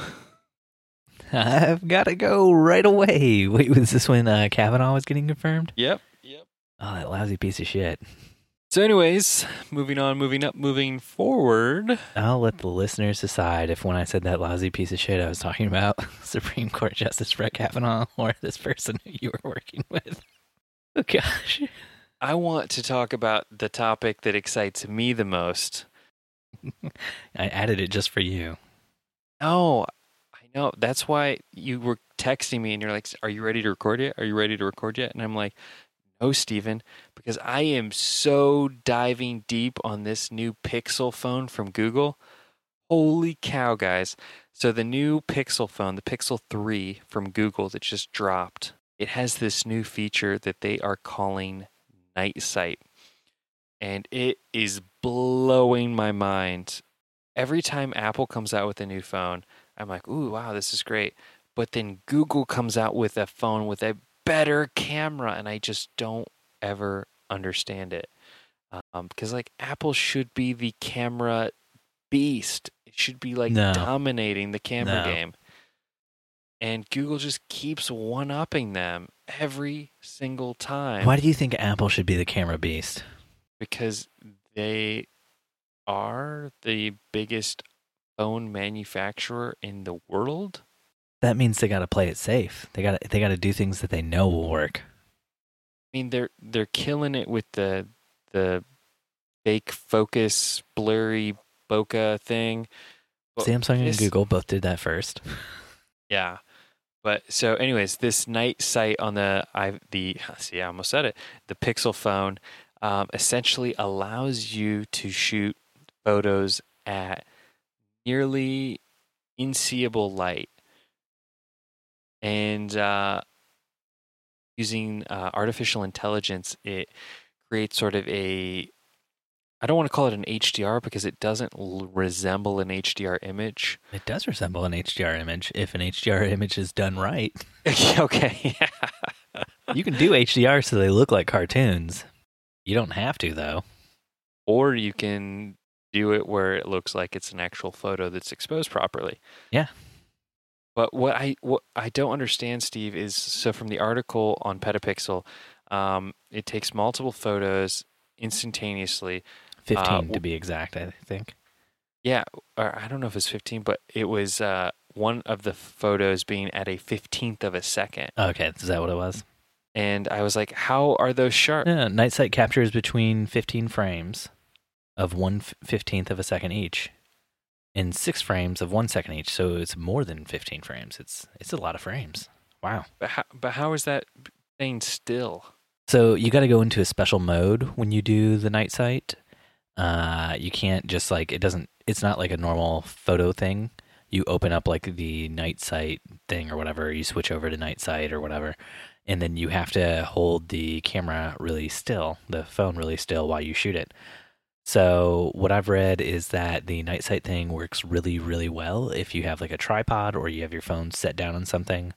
I've got to go right away. Wait, was this when Kavanaugh was getting confirmed? Yep. Oh, that lousy piece of shit. So anyways, moving on, moving up, moving forward. I'll let the listeners decide if when I said that lousy piece of shit, I was talking about Supreme Court Justice Brett Kavanaugh or this person who you were working with. Oh, gosh. I want to talk about the topic that excites me the most. I added it just for you. Oh, I know. That's why you were texting me and you're like, are you ready to record yet? Are you ready to record yet? And I'm like, no, Steven, because I am so diving deep on this new Pixel phone from Google. Holy cow, guys. So the new Pixel phone, the Pixel 3 from Google that just dropped, it has this new feature that they are calling Night Sight. And it is blowing my mind. Every time Apple comes out with a new phone, I'm like, ooh, wow, this is great. But then Google comes out with a phone with a better camera, and I just don't ever understand it. Because like Apple should be the camera beast. It should be like dominating the camera game. And Google just keeps one-upping them every single time. Why do you think Apple should be the camera beast? Because they are the biggest phone manufacturer in the world. That means they got to play it safe. They got to do things that they know will work. I mean, they're killing it with the fake focus, blurry bokeh thing. But Samsung and Google both did that first. Yeah. But so anyways, this Night Sight on I almost said it. The Pixel phone essentially allows you to shoot photos at nearly unseeable light. And using artificial intelligence, it creates sort of I don't want to call it an HDR because it doesn't resemble an HDR image. It does resemble an HDR image if an HDR image is done right. Okay. You can do HDR so they look like cartoons. You don't have to, though. Or you can do it where it looks like it's an actual photo that's exposed properly. Yeah. But what I don't understand, Steve, is so from the article on Petapixel, it takes multiple photos instantaneously. 15 to be exact, I think. Yeah, or I don't know if it's 15, but it was one of the photos being at a 15th of a second. Okay, is that what it was? And I was like, how are those sharp? Yeah, Night Sight captures between 15 frames of 1/15th of a second each, and 6 frames of 1 second each. So it's more than 15 frames. It's a lot of frames. Wow. But how is that staying still? So you got to go into a special mode when you do the Night Sight. You can't just it's not like a normal photo thing. You open up like the Night Sight thing or whatever, you switch over to Night Sight or whatever, and then you have to hold the camera really still, the phone really still while you shoot it. So what I've read is that the Night Sight thing works really, really well if you have like a tripod or you have your phone set down on something,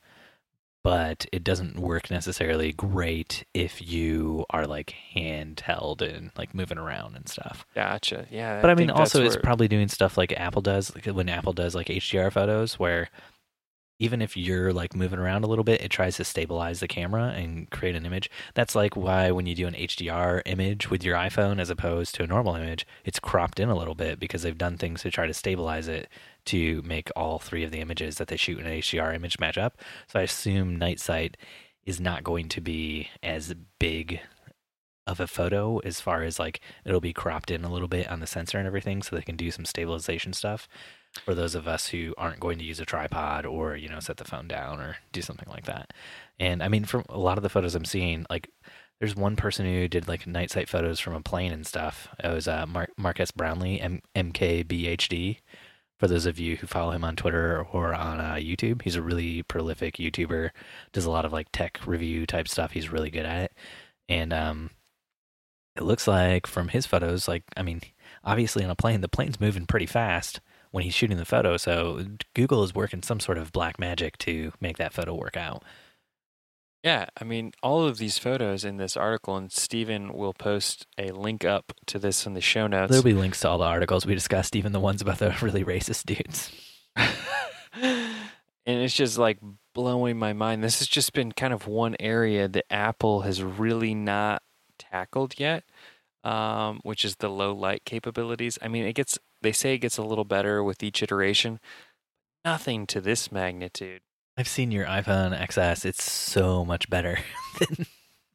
but it doesn't work necessarily great if you are like handheld and like moving around and stuff. Gotcha. Yeah. But I mean, also it's probably doing stuff like Apple does, like when Apple does like HDR photos, where even if you're like moving around a little bit, it tries to stabilize the camera and create an image. That's like why when you do an HDR image with your iPhone as opposed to a normal image, it's cropped in a little bit because they've done things to try to stabilize it to make all 3 of the images that they shoot in an HDR image match up. So I assume Night Sight is not going to be as big of a photo as far as like it'll be cropped in a little bit on the sensor and everything so they can do some stabilization stuff for those of us who aren't going to use a tripod or, you know, set the phone down or do something like that. And I mean, from a lot of the photos I'm seeing, like there's one person who did like Night Sight photos from a plane and stuff. It was Marcus Brownlee, MKBHD. For those of you who follow him on Twitter or on YouTube, he's a really prolific YouTuber, does a lot of like tech review type stuff. He's really good at it. And it looks like from his photos, like, I mean, obviously on a plane, the plane's moving pretty fast when he's shooting the photo. So Google is working some sort of black magic to make that photo work out. Yeah, I mean, all of these photos in this article, and Steven will post a link up to this in the show notes. There'll be links to all the articles we discussed, even the ones about the really racist dudes. And it's just like blowing my mind. This has just been kind of one area that Apple has really not tackled yet, which is the low light capabilities. I mean, they say it gets a little better with each iteration. Nothing to this magnitude. I've seen your iPhone XS. It's so much better than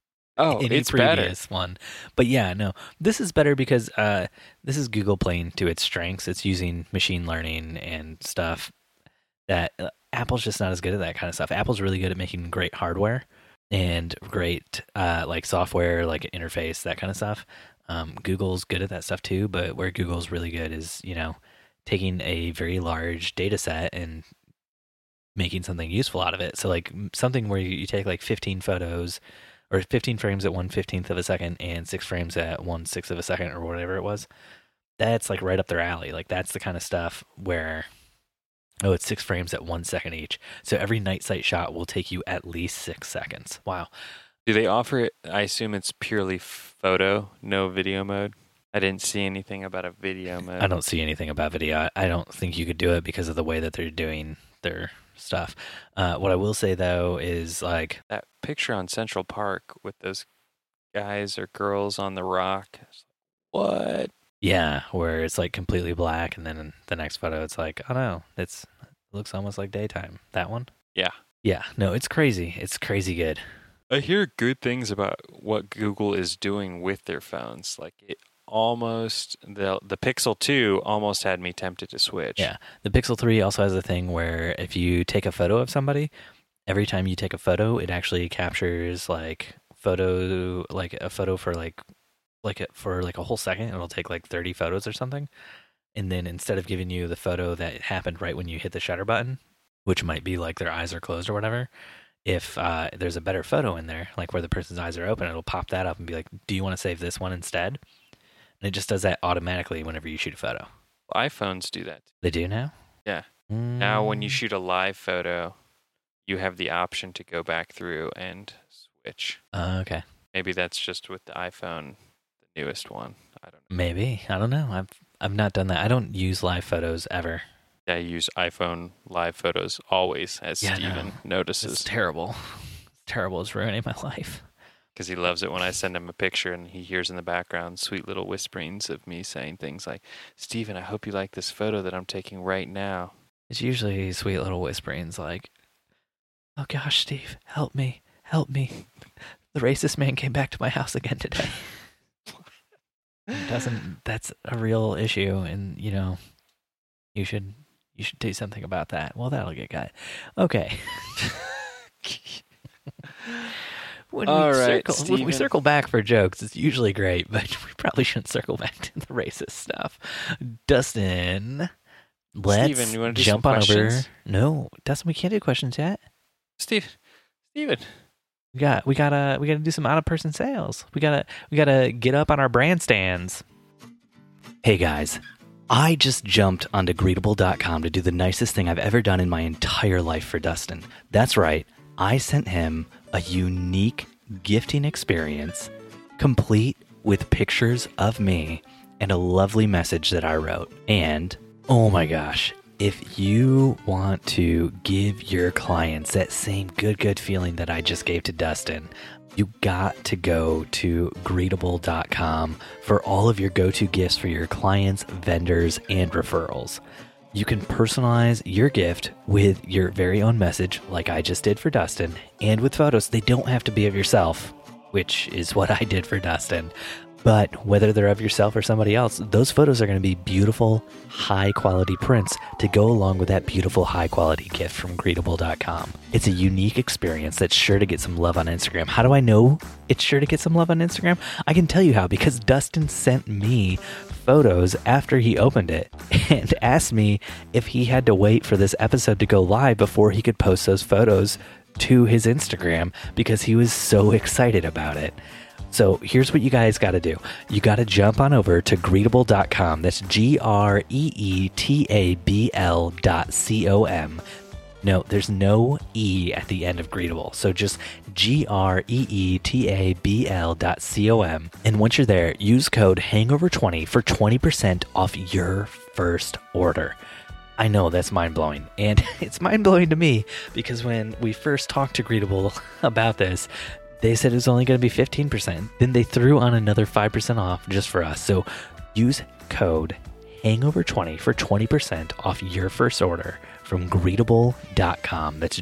any it's previous better. one. But yeah, no, this is better because this is Google playing to its strengths. It's using machine learning and stuff that Apple's just not as good at that kind of stuff. Apple's really good at making great hardware and great like software, like interface, that kind of stuff. Google's good at that stuff too, but where Google's really good is, you know, taking a very large data set and making something useful out of it. So like something where you take like 15 photos or 15 frames at 1/15th of a second and 6 frames at 1/6 of a second or whatever it was. That's like right up their alley. Like that's the kind of stuff where, oh, it's 6 frames at 1 second each. So every Night Sight shot will take you at least 6 seconds. Wow. Do they offer it? I assume it's purely photo, no video mode. I didn't see anything about a video mode. I don't see anything about video. I don't think you could do it because of the way that they're doing their stuff. What I will say though is like that picture on Central Park with those guys or girls on the rock. What? Yeah, where it's like completely black, and then in the next photo it's like, oh no, it looks almost like daytime. That one? Yeah. Yeah, no, it's crazy. It's crazy good. I hear good things about what Google is doing with their phones. Like it almost, the Pixel 2 almost had me tempted to switch. Yeah, the Pixel 3 also has a thing where if you take a photo of somebody, every time you take a photo, it actually captures like a photo for like a whole second. It'll take like 30 photos or something. And then instead of giving you the photo that happened right when you hit the shutter button, which might be like their eyes are closed or whatever, if there's a better photo in there, like where the person's eyes are open, it'll pop that up and be like, do you want to save this one instead? And it just does that automatically whenever you shoot a photo. iPhones do that. They do now? Yeah. Now when you shoot a live photo, you have the option to go back through and switch. Okay. Maybe that's just with the iPhone, the newest one. I don't know. Maybe. I don't know. I've not done that. I don't use live photos ever. Yeah, I use iPhone live photos always, as Steven notices. It's terrible. It's terrible. It's ruining my life. Because he loves it when I send him a picture and he hears in the background sweet little whisperings of me saying things like, Steven, I hope you like this photo that I'm taking right now. It's usually sweet little whisperings like, oh gosh, Steve, help me. Help me. The racist man came back to my house again today. That's a real issue, and you should do something about that. Well, that'll get cut. Okay. When we circle back for jokes, it's usually great, but we probably shouldn't circle back to the racist stuff. Dustin, let's Steven, you want to do jump some on questions? over. No, Dustin, we can't do questions yet. Steven. We gotta do some out of person sales. We gotta get up on our brand stands. Hey guys, I just jumped onto Greetable.com to do the nicest thing I've ever done in my entire life for Dustin. That's right, I sent him a unique gifting experience, complete with pictures of me and a lovely message that I wrote. And oh my gosh, if you want to give your clients that same good feeling that I just gave to Dustin, you got to go to Greetable.com for all of your go-to gifts for your clients, vendors, and referrals. You can personalize your gift with your very own message, like I just did for Dustin, and with photos. They don't have to be of yourself, which is what I did for Dustin. But whether they're of yourself or somebody else, those photos are going to be beautiful, high-quality prints to go along with that beautiful, high-quality gift from Greetable.com. It's a unique experience that's sure to get some love on Instagram. How do I know it's sure to get some love on Instagram? I can tell you how, because Dustin sent me photos after he opened it and asked me if he had to wait for this episode to go live before he could post those photos to his Instagram because he was so excited about it. So here's what you guys got to do. You got to jump on over to Greetable.com. That's Greetabl.com. No, there's no E at the end of Greetable. So just Greetabl.com. And once you're there, use code HANGOVER20 for 20% off your first order. I know that's mind-blowing. And it's mind-blowing to me because when we first talked to Greetable about this, they said it was only going to be 15%. Then they threw on another 5% off just for us. So use code HANGOVER20 for 20% off your first order from Greetable.com. That's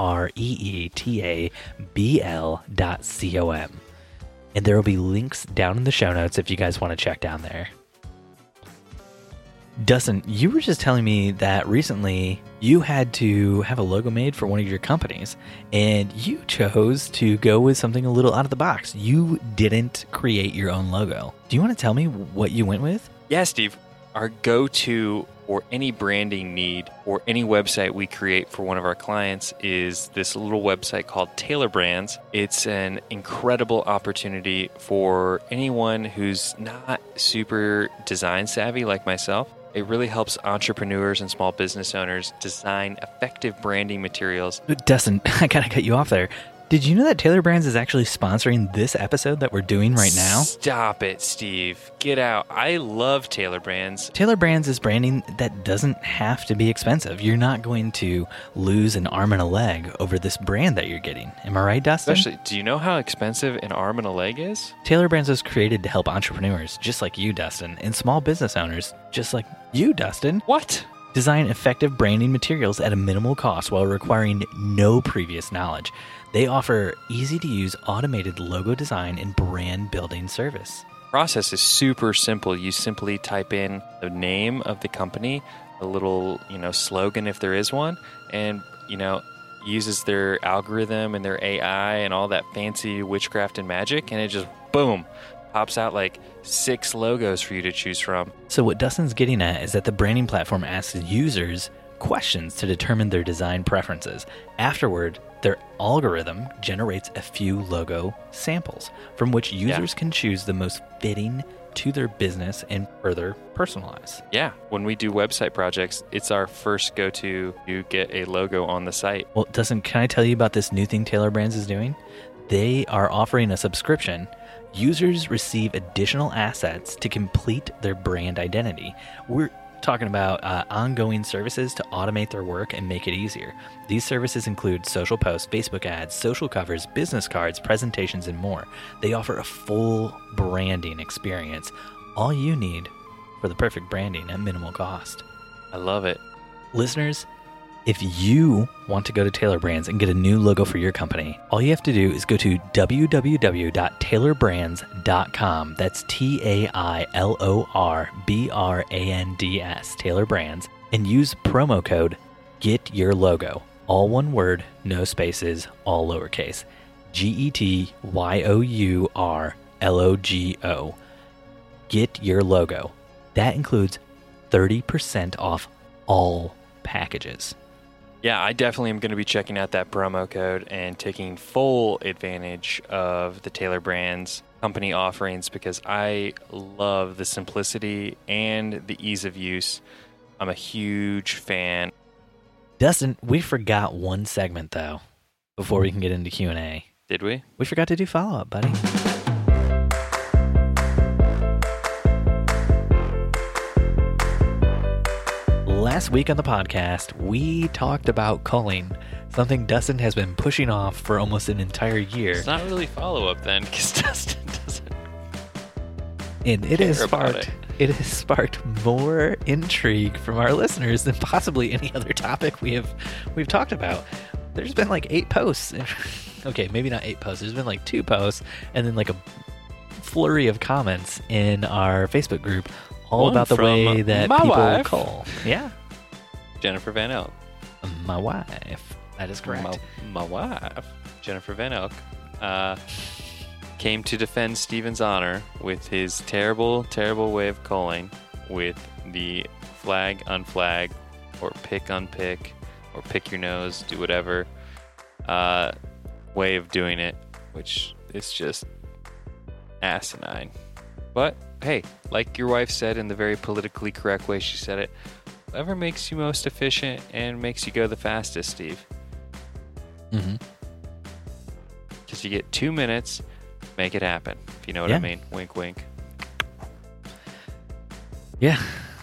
Greetabl.com. And there will be links down in the show notes if you guys want to check down there. Dustin, you were just telling me that recently you had to have a logo made for one of your companies, and you chose to go with something a little out of the box. You didn't create your own logo. Do you want to tell me what you went with? Yeah, Steve. Our go-to or any branding need or any website we create for one of our clients is this little website called Taylor Brands. It's an incredible opportunity for anyone who's not super design savvy like myself. It really helps entrepreneurs and small business owners design effective branding materials. Dustin, I gotta cut you off there. Did you know that Taylor Brands is actually sponsoring this episode that we're doing right now? Stop it, Steve. Get out. I love Taylor Brands. Taylor Brands is branding that doesn't have to be expensive. You're not going to lose an arm and a leg over this brand that you're getting. Am I right, Dustin? Especially, do you know how expensive an arm and a leg is? Taylor Brands was created to help entrepreneurs just like you, Dustin, and small business owners just like you, Dustin. What? Design effective branding materials at a minimal cost while requiring no previous knowledge. They offer easy-to-use automated logo design and brand building service. Process is super simple. You simply type in the name of the company, a little, slogan if there is one, and, uses their algorithm and their AI and all that fancy witchcraft and magic, and it just, boom, pops out like 6 logos for you to choose from. So what Dustin's getting at is that the branding platform asks users questions to determine their design preferences. Afterward, their algorithm generates a few logo samples from which users can choose the most fitting to their business and further personalize. Yeah, when we do website projects, it's our first go-to to get a logo on the site. Well, can I tell you about this new thing Taylor Brands is doing? They are offering a subscription. Users receive additional assets to complete their brand identity. We're talking about ongoing services to automate their work and make it easier. These services include social posts, Facebook ads, social covers, business cards, presentations, and more. They offer a full branding experience. All you need for the perfect branding at minimal cost. I love it. Listeners, if you want to go to Taylor Brands and get a new logo for your company, all you have to do is go to www.taylorbrands.com. That's TAILORBRANDS, Taylor Brands, and use promo code GETYOURLOGO. All one word, no spaces, all lowercase. GETYOURLOGO. Get your logo. That includes 30% off all packages. Yeah, I definitely am going to be checking out that promo code and taking full advantage of the Taylor Brands company offerings because I love the simplicity and the ease of use. I'm a huge fan. Dustin, we forgot one segment, though, before we can get into Q&A. Did we? We forgot to do follow-up, buddy. Last week on the podcast, we talked about culling, something Dustin has been pushing off for almost an entire year. It's not really follow-up then, because Dustin doesn't and it care has about sparked it has sparked more intrigue from our listeners than possibly any other topic we've talked about. There's been like 8 posts. Okay, maybe not 8 posts. There's been like 2 posts and then like a flurry of comments in our Facebook group all One about the from way that my people wife. cull. Yeah. Jennifer Van Elk. My wife. That is correct. My wife, Jennifer Van Elk, came to defend Steven's honor with his terrible, terrible way of culling with the flag, unflag, or pick, unpick, or pick your nose, do whatever way of doing it, which is just asinine. But hey, like your wife said in the very politically correct way she said it, whatever makes you most efficient and makes you go the fastest, Steve. Mm-hmm. Because you get 2 minutes, make it happen. If you know what I mean. Wink, wink. Yeah.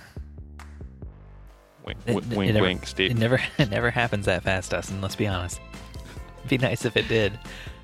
Wink, It wink, never- wink, Steve. It never happens that fast, Dustin. Let's be honest. It'd be nice if it did.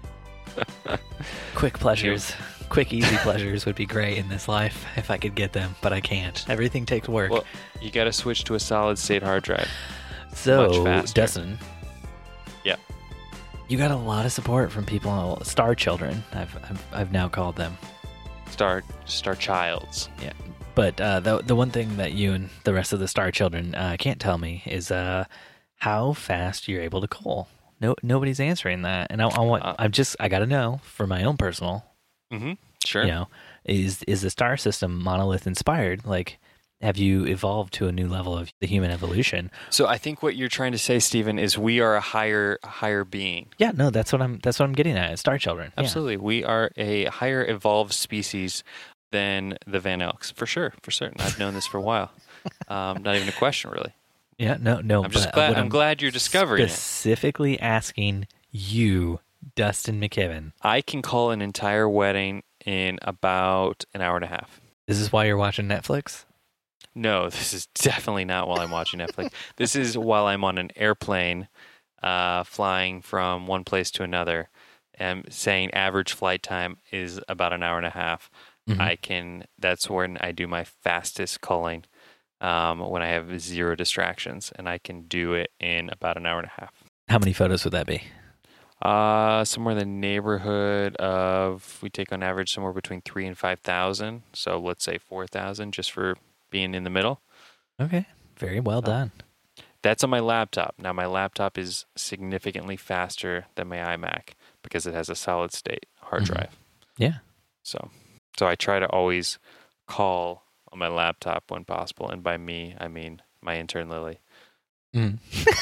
Quick pleasures. Quick, easy pleasures would be great in this life if I could get them, but I can't. Everything takes work. Well, you got to switch to a solid state hard drive. So, much faster. Dustin. Yeah. You got a lot of support from people, Star Children, I've now called them. Star Childs. Yeah. But the one thing that you and the rest of the Star Children can't tell me is how fast you're able to cull. Nobody's answering that, and I got to know for my own personal. Mm-hmm. Sure. You know, is the star system monolith inspired? Like, have you evolved to a new level of the human evolution? So I think what you're trying to say, Stephen, is we are a higher being. Yeah, no, that's what I'm getting at. Star Children. Yeah. Absolutely, we are a higher evolved species than the Van Elks, for sure, for certain. I've known this for a while. Not even a question, really. Yeah, no. I'm just glad. I'm glad you're discovering it. Specifically asking you, Dustin McKibben. I can call an entire wedding in about an hour and a half. Is this why you're watching Netflix? No, this is definitely not while I'm watching Netflix. This is while I'm on an airplane, flying from one place to another, and saying average flight time is about an hour and a half. Mm-hmm. That's when I do my fastest culling, when I have 0 distractions, and I can do it in about an hour and a half. How many photos would that be? Somewhere in the neighborhood of, we take on average somewhere between 3,000 and 5,000. So let's say 4,000 just for being in the middle. Okay. Very well done. That's on my laptop. Now my laptop is significantly faster than my iMac because it has a solid state hard drive. Yeah. So I try to always call on my laptop when possible. And by me, I mean my intern Lily. Mm.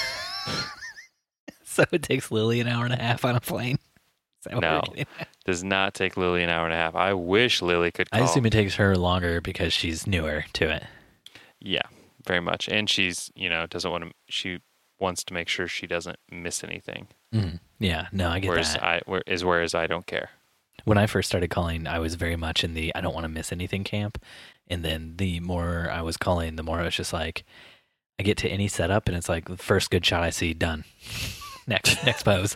So it takes Lily an hour and a half on a plane? Is that what No. we're getting at? Does not take Lily an hour and a half. I wish Lily could I call. assume it takes her longer because she's newer to it. Yeah, very much. And she's, doesn't want to, she wants to make sure she doesn't miss anything. Mm. Yeah, no, I get that. Whereas I don't care. When I first started calling, I was very much in the I don't want to miss anything camp. And then the more I was calling, the more I was just like, I get to any setup and it's like the first good shot I see, done. Next pose.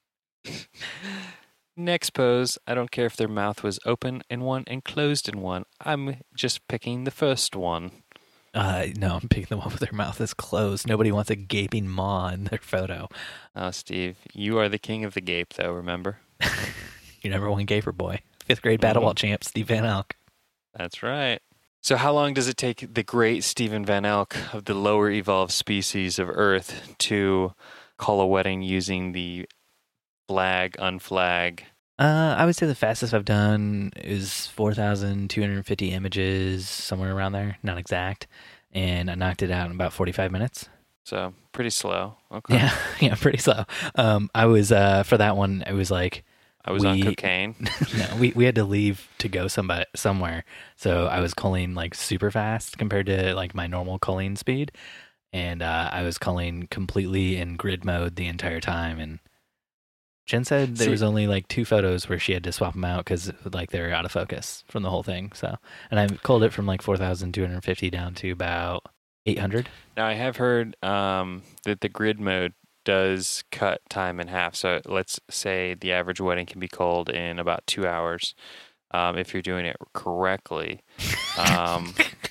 Next pose, I don't care if their mouth was open in one and closed in one. I'm just picking the first one. No, I'm picking the one with their mouth is closed. Nobody wants a gaping maw in their photo. Oh, Steve, you are the king of the gape, though, remember? You're number one gaper boy. 5th grade battle wall champ, Steve Van Elk. That's right. So how long does it take the great Stephen Van Elk of the lower evolved species of Earth to call a wedding using the unflag? I would say the fastest I've done is 4,250 images, somewhere around there, not exact. And I knocked it out in about 45 minutes. So pretty slow. Okay. Yeah, pretty slow. I was, for that one, it was like, I was on cocaine. No, we had to leave to go somewhere. So I was culling like super fast compared to like my normal culling speed. And I was culling completely in grid mode the entire time. And Jen said there was only like 2 photos where she had to swap them out because like they're out of focus from the whole thing. So, and I culled it from like 4,250 down to about 800. Now I have heard that the grid mode does cut time in half. So let's say the average wedding can be culled in about 2 hours if you're doing it correctly. I'm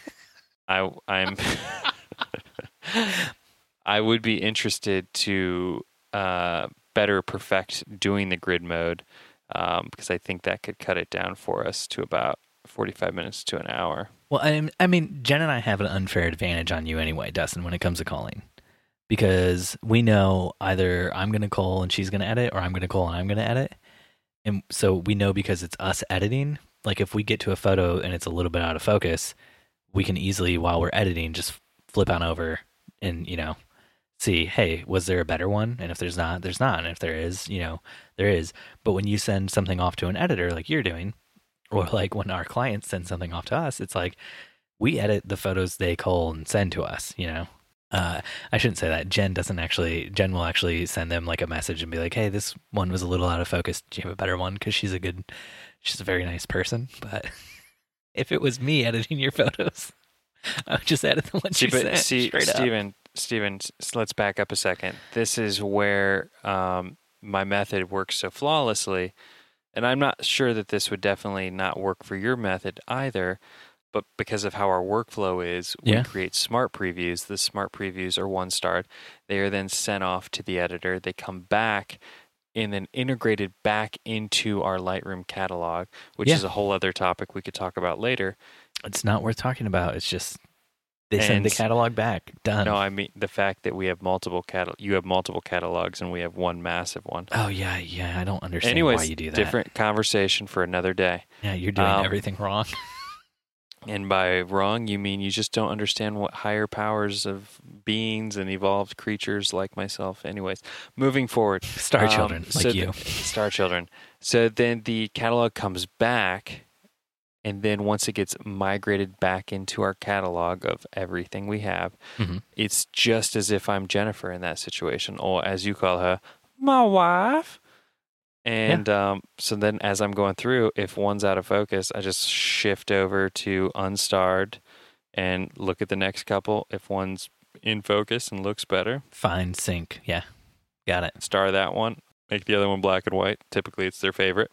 I would be interested to better perfect doing the grid mode because I think that could cut it down for us to about 45 minutes to an hour. Well, I mean, Jen and I have an unfair advantage on you anyway, Dustin, when it comes to calling. Because we know either I'm going to call and she's going to edit, or I'm going to call and I'm going to edit. And so we know because it's us editing, like if we get to a photo and it's a little bit out of focus, we can easily, while we're editing, just flip on over and, see, hey, was there a better one? And if there's not, there's not. And if there is, there is. But when you send something off to an editor like you're doing, or like when our clients send something off to us, it's like we edit the photos they call and send to us, I shouldn't say that. Jen will actually send them like a message and be like, hey, this one was a little out of focus. Do you have a better one? Because she's a very nice person. But if it was me editing your photos, I would just edit the ones you sent straight up. Steven, let's back up a second. This is where my method works so flawlessly. And I'm not sure that this would definitely not work for your method either. But because of how our workflow is, we create smart previews. The smart previews are 1-starred. They are then sent off to the editor. They come back and then integrated back into our Lightroom catalog, which is a whole other topic we could talk about later. It's not worth talking about. It's just they send the catalog back. Done. No, I mean the fact that we have multiple you have multiple catalogs and we have one massive one. Oh, yeah. I don't understand why you do that. Different conversation for another day. Yeah, you're doing everything wrong. And by wrong, you mean you just don't understand what higher powers of beings and evolved creatures like myself. Anyways, moving forward. Star children, like you. Star children. So then the catalog comes back, and then once it gets migrated back into our catalog of everything we have, it's just as if I'm Jennifer in that situation, or as you call her, my wife. And so then as I'm going through, if one's out of focus, I just shift over to unstarred and look at the next couple. If one's in focus and looks better, find sync. Yeah. Got it. Star that one. Make the other one black and white. Typically it's their favorite.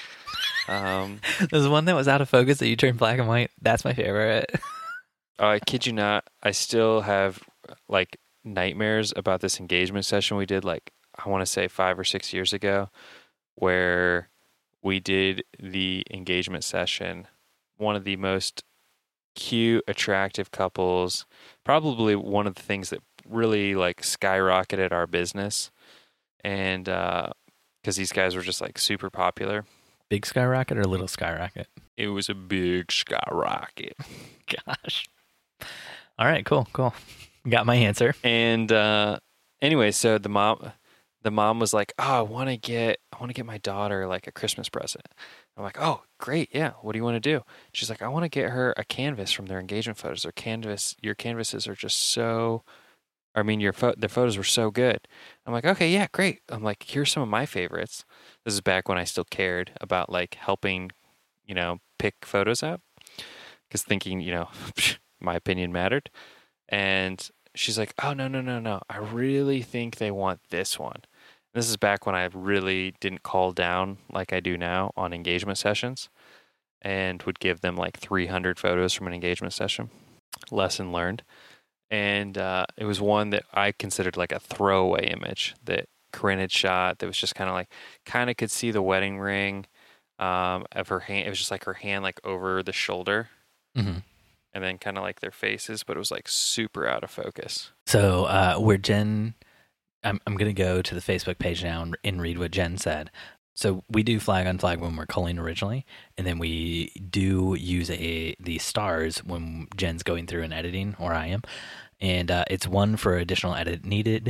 There's one that was out of focus that you turned black and white. That's my favorite. I kid you not. I still have like nightmares about this engagement session we did like, I want to say 5 or 6 years ago, where we did the engagement session. One of the most cute, attractive couples, probably one of the things that really like skyrocketed our business. And because these guys were just like super popular. Big skyrocket or little skyrocket? It was a big skyrocket. Gosh. All right, cool. Got my answer. And anyway, so the mom was like, "Oh, I want to get my daughter like a Christmas present." I'm like, "Oh, great, yeah. What do you want to do?" She's like, "I want to get her a canvas from their engagement photos. Your canvases are just so. I mean, their photos were so good." I'm like, "Okay, yeah, great." I'm like, "Here's some of my favorites." This is back when I still cared about like helping, pick photos out, because thinking, my opinion mattered. And she's like, "Oh, no. I really think they want this one." This is back when I really didn't call down like I do now on engagement sessions, and would give them like 300 photos from an engagement session. Lesson learned. And it was one that I considered like a throwaway image that Corinne had shot that was just kind of could see the wedding ring of her hand. It was just like her hand like over the shoulder. Mm-hmm. And then kind of like their faces, but it was like super out of focus. So where Jen, I'm going to go to the Facebook page now and read what Jen said. So we do flag on flag when we're culling originally, and then we do use the stars when Jen's going through and editing, or I am. And it's one for additional editing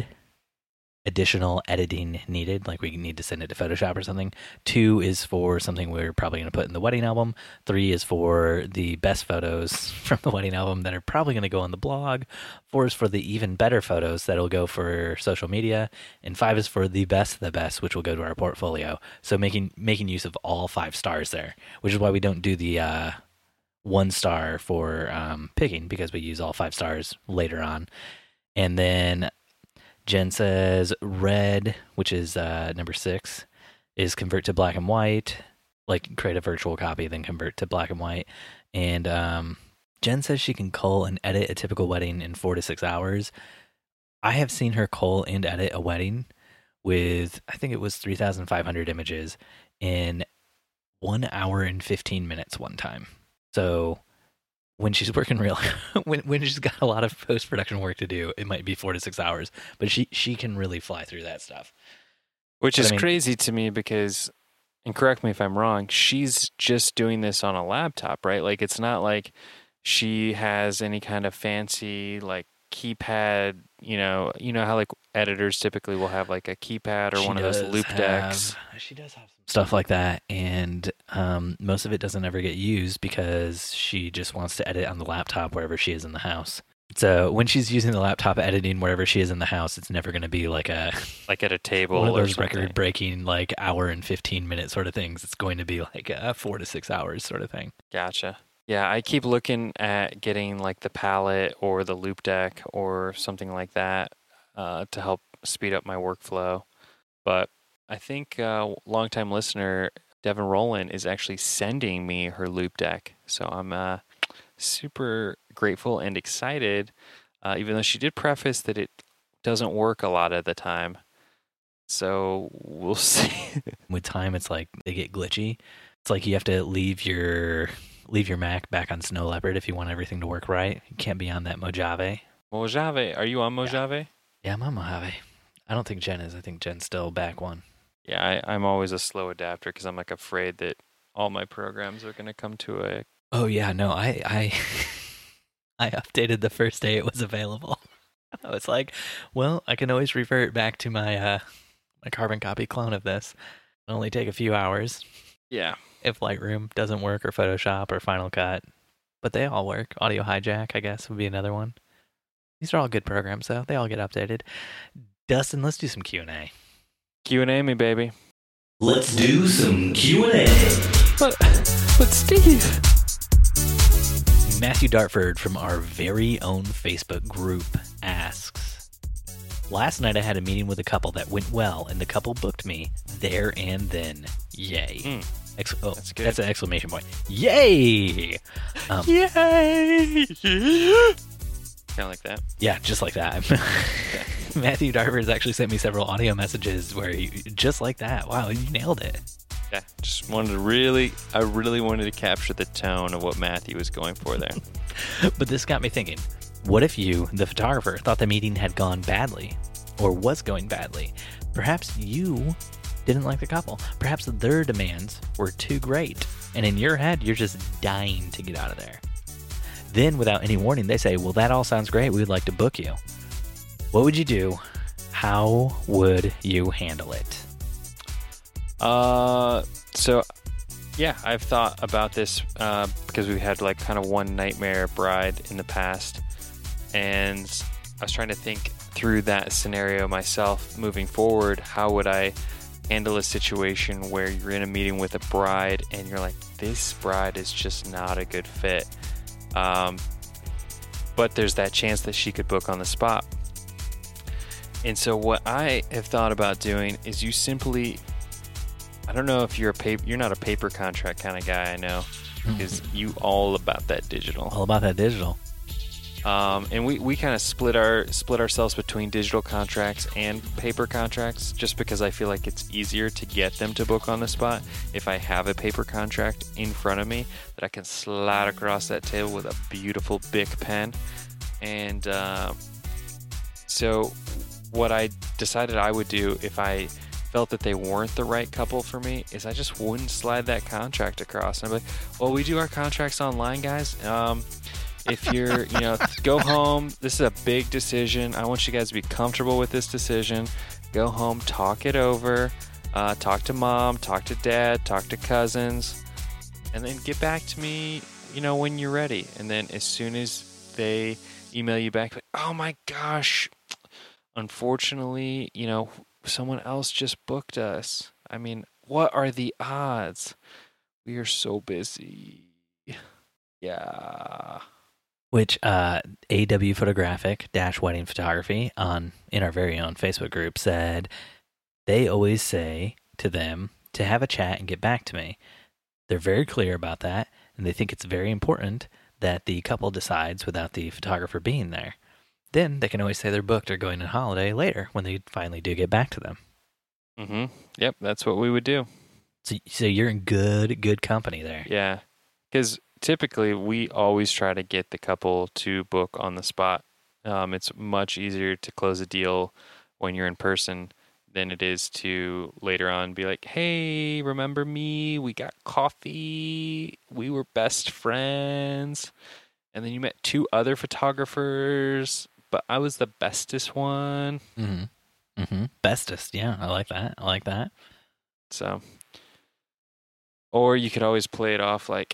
needed, like we need to send it to Photoshop or something. 2 is for something we're probably going to put in the wedding album. 3 is for the best photos from the wedding album that are probably going to go on the blog. 4 is for the even better photos that'll go for social media. And 5 is for the best of the best, which will go to our portfolio. So making use of all 5 stars there, which is why we don't do the 1 star for picking, because we use all 5 stars later on. And then Jen says red, which is number 6, is convert to black and white, like create a virtual copy, then convert to black and white. And Jen says she can cull and edit a typical wedding in 4 to 6 hours. I have seen her cull and edit a wedding with, I think it was 3,500 images in 1 hour and 15 minutes one time. So when she's working when she's got a lot of post-production work to do, it might be 4 to 6 hours, but she can really fly through that stuff. Which is crazy to me because, and correct me if I'm wrong, she's just doing this on a laptop, right? Like, it's not like she has any kind of fancy, like, keypad, you know how, like, editors typically will have, like, a keypad or one of those loop decks. She does have some stuff like that, and most of it doesn't ever get used because she just wants to edit on the laptop wherever she is in the house. So when she's using the laptop editing wherever she is in the house, it's never going to be like at a table, one of those record-breaking like hour and 15-minute sort of things. It's going to be like a 4 to 6 hours sort of thing. Gotcha. Yeah, I keep looking at getting like the palette or the loop deck or something like that to help speed up my workflow. But I think longtime listener Devin Rowland is actually sending me her loop deck. So I'm super grateful and excited, even though she did preface that it doesn't work a lot of the time. So we'll see. With time, it's like they get glitchy. It's like you have to leave your Mac back on Snow Leopard if you want everything to work right. You can't be on that Mojave. Mojave. Are you on Mojave? Yeah, I'm on Mojave. I don't think Jen is. I think Jen's still back one. Yeah, I'm always a slow adapter because I'm like afraid that all my programs are going to come to a... Oh, yeah, no, I updated the first day it was available. I was like, well, I can always revert back to my my carbon copy clone of this. It'll only take a few hours. Yeah. If Lightroom doesn't work, or Photoshop, or Final Cut. But they all work. Audio Hijack, I guess, would be another one. These are all good programs, though. They all get updated. Dustin, let's do some Q&A. Q&A me, baby. Let's do some Q&A. But Steve... Matthew Dartford from our very own Facebook group asks, last night I had a meeting with a couple that went well, and the couple booked me there and then. Yay. That's good. That's an exclamation point. Yay! Yay! Kind of like that? Yeah, just like that. Matthew Dartford has actually sent me several audio messages where just like that. Wow, you nailed it. Yeah, just wanted to I really wanted to capture the tone of what Matthew was going for there. But this got me thinking, what if you, the photographer, thought the meeting had gone badly or was going badly? Perhaps you didn't like the couple. Perhaps their demands were too great. And in your head, you're just dying to get out of there. Then, without any warning, they say, well, that all sounds great. We would like to book you. What would you do? How would you handle it? So, yeah, I've thought about this because we've had like kind of one nightmare bride in the past. And I was trying to think through that scenario myself moving forward. How would I handle a situation where you're in a meeting with a bride and you're like, this bride is just not a good fit. But there's that chance that she could book on the spot. And so what I have thought about doing is you simply, I don't know if you're not a paper contract kind of guy, I know, because you all about that digital. All about that digital. And we kind of split ourselves between digital contracts and paper contracts, just because I feel like it's easier to get them to book on the spot if I have a paper contract in front of me that I can slide across that table with a beautiful Bic pen. And so what I decided I would do if I felt that they weren't the right couple for me is I just wouldn't slide that contract across. And I'd be like, well, we do our contracts online, guys. If you're, go home. This is a big decision. I want you guys to be comfortable with this decision. Go home, talk it over, talk to mom, talk to dad, talk to cousins, and then get back to me, when you're ready. And then as soon as they email you back, like, oh my gosh, unfortunately, someone else just booked us. I mean, what are the odds? We are so busy. Yeah. Which AW Photographic Wedding Photography in our very own Facebook group said they always say to them to have a chat and get back to me. They're very clear about that, and they think it's very important that the couple decides without the photographer being there. Then they can always say they're booked or going on holiday later when they finally do get back to them. Mm-hmm. Yep, that's what we would do. So you're in good company there. Yeah, because typically we always try to get the couple to book on the spot. It's much easier to close a deal when you're in person than it is to later on be like, hey, remember me? We got coffee. We were best friends. And then you met two other photographers, but I was the bestest one. Mm-hmm. Mm-hmm. Bestest. Yeah, I like that. So, or you could always play it off like,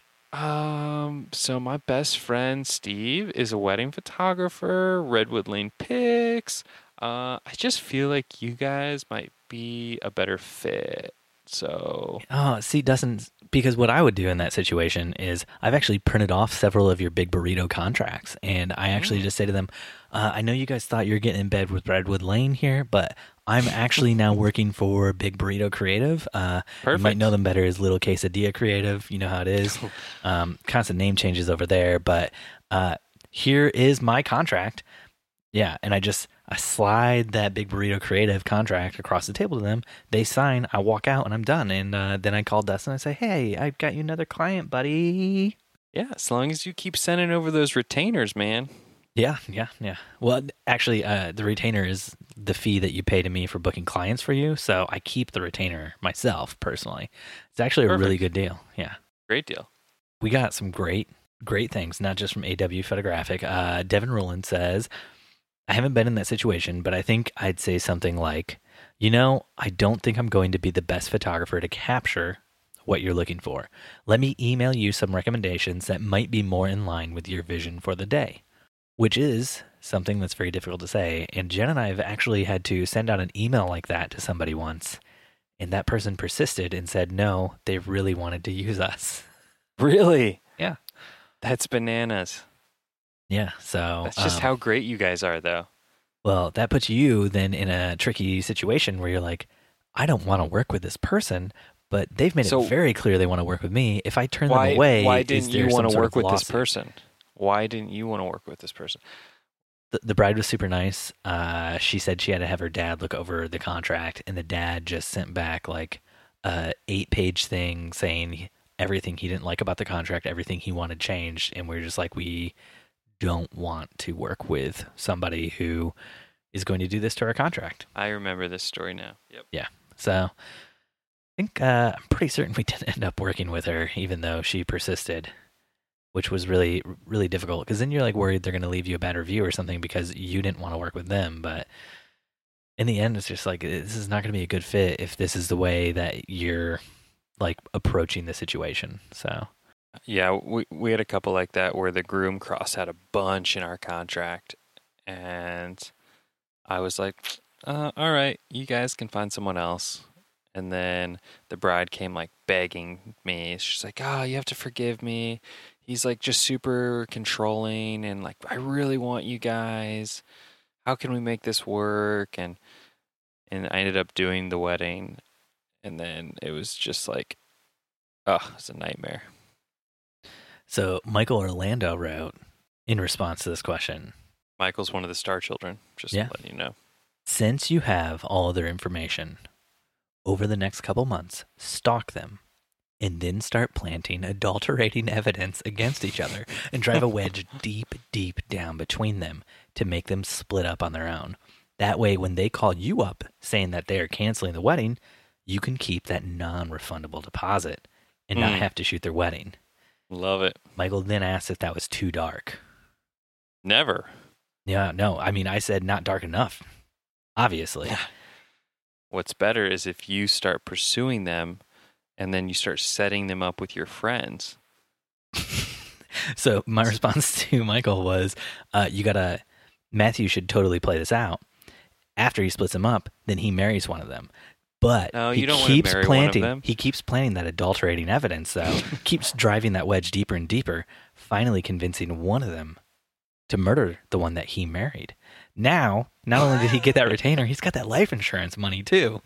so my best friend Steve is a wedding photographer, Redwood Lane Pics. I just feel like you guys might be a better fit. So, because what I would do in that situation is I've actually printed off several of your Big Burrito contracts, and I actually just say to them, I know you guys thought you were getting in bed with Redwood Lane here, but I'm actually now working for Big Burrito Creative. You might know them better as Little Quesadilla Creative. You know how it is. Constant name changes over there, but here is my contract. Yeah, and I slide that Big Burrito Creative contract across the table to them. They sign, I walk out, and I'm done. And then I call Dustin and I say, hey, I've got you another client, buddy. Yeah, as long as you keep sending over those retainers, man. Yeah. Well, actually, the retainer is the fee that you pay to me for booking clients for you. So I keep the retainer myself, personally. It's actually a really good deal. Yeah. Great deal. We got some great things, not just from AW Photographic. Devin Rowland says, I haven't been in that situation, but I think I'd say something like, I don't think I'm going to be the best photographer to capture what you're looking for. Let me email you some recommendations that might be more in line with your vision for the day, which is something that's very difficult to say. And Jen and I have actually had to send out an email like that to somebody once, and that person persisted and said, no, they really wanted to use us. Really? Yeah. That's bananas. Yeah, so that's just how great you guys are, though. Well, that puts you then in a tricky situation where you're like, I don't want to work with this person, but they've made it very clear they want to work with me. If I turn them away, why didn't you want to work with this person? Why didn't you want to work with this person? The bride was super nice. She said she had to have her dad look over the contract, and the dad just sent back like a 8-page thing saying everything he didn't like about the contract, everything he wanted changed, and we're just like, we don't want to work with somebody who is going to do this to our contract. I remember this story now. Yep. Yeah. So I think I'm pretty certain we didn't end up working with her, even though she persisted. which was really, really difficult because then you're like worried they're going to leave you a bad review or something because you didn't want to work with them. But in the end, it's just like, this is not going to be a good fit if this is the way that you're like approaching the situation. So, Yeah, we had a couple like that where the groom cross had a bunch in our contract, and I was like, all right, you guys can find someone else. And then the bride came like begging me. She's like, oh, you have to forgive me. He's like just super controlling, and like, I really want you guys. How can we make this work? And I ended up doing the wedding, and then it was just like, oh, it's a nightmare. so Michael Orlando wrote in response to this question, Michael's one of the star children, just Yeah. letting you know. since you have all of their information, over the next couple months, stalk them and then start planting adulterating evidence against each other and drive a wedge deep, deep down between them to make them split up on their own. That way, when they call you up saying that they are canceling the wedding, you can keep that non-refundable deposit and not have to shoot their wedding. Love it. Michael then asked if that was too dark. Never. Yeah, no, I mean, I said not dark enough, obviously. What's better is if you start pursuing them and then you start setting them up with your friends. So my response to Michael was, Matthew should totally play this out. After he splits them up, then he marries one of them. But No, he you don't want to keeps marry one of planting. them. He keeps planting that adulterating evidence, though. Keeps driving that wedge deeper and deeper, finally convincing one of them to murder the one that he married. Now, not only did he get that retainer, he's got that life insurance money too.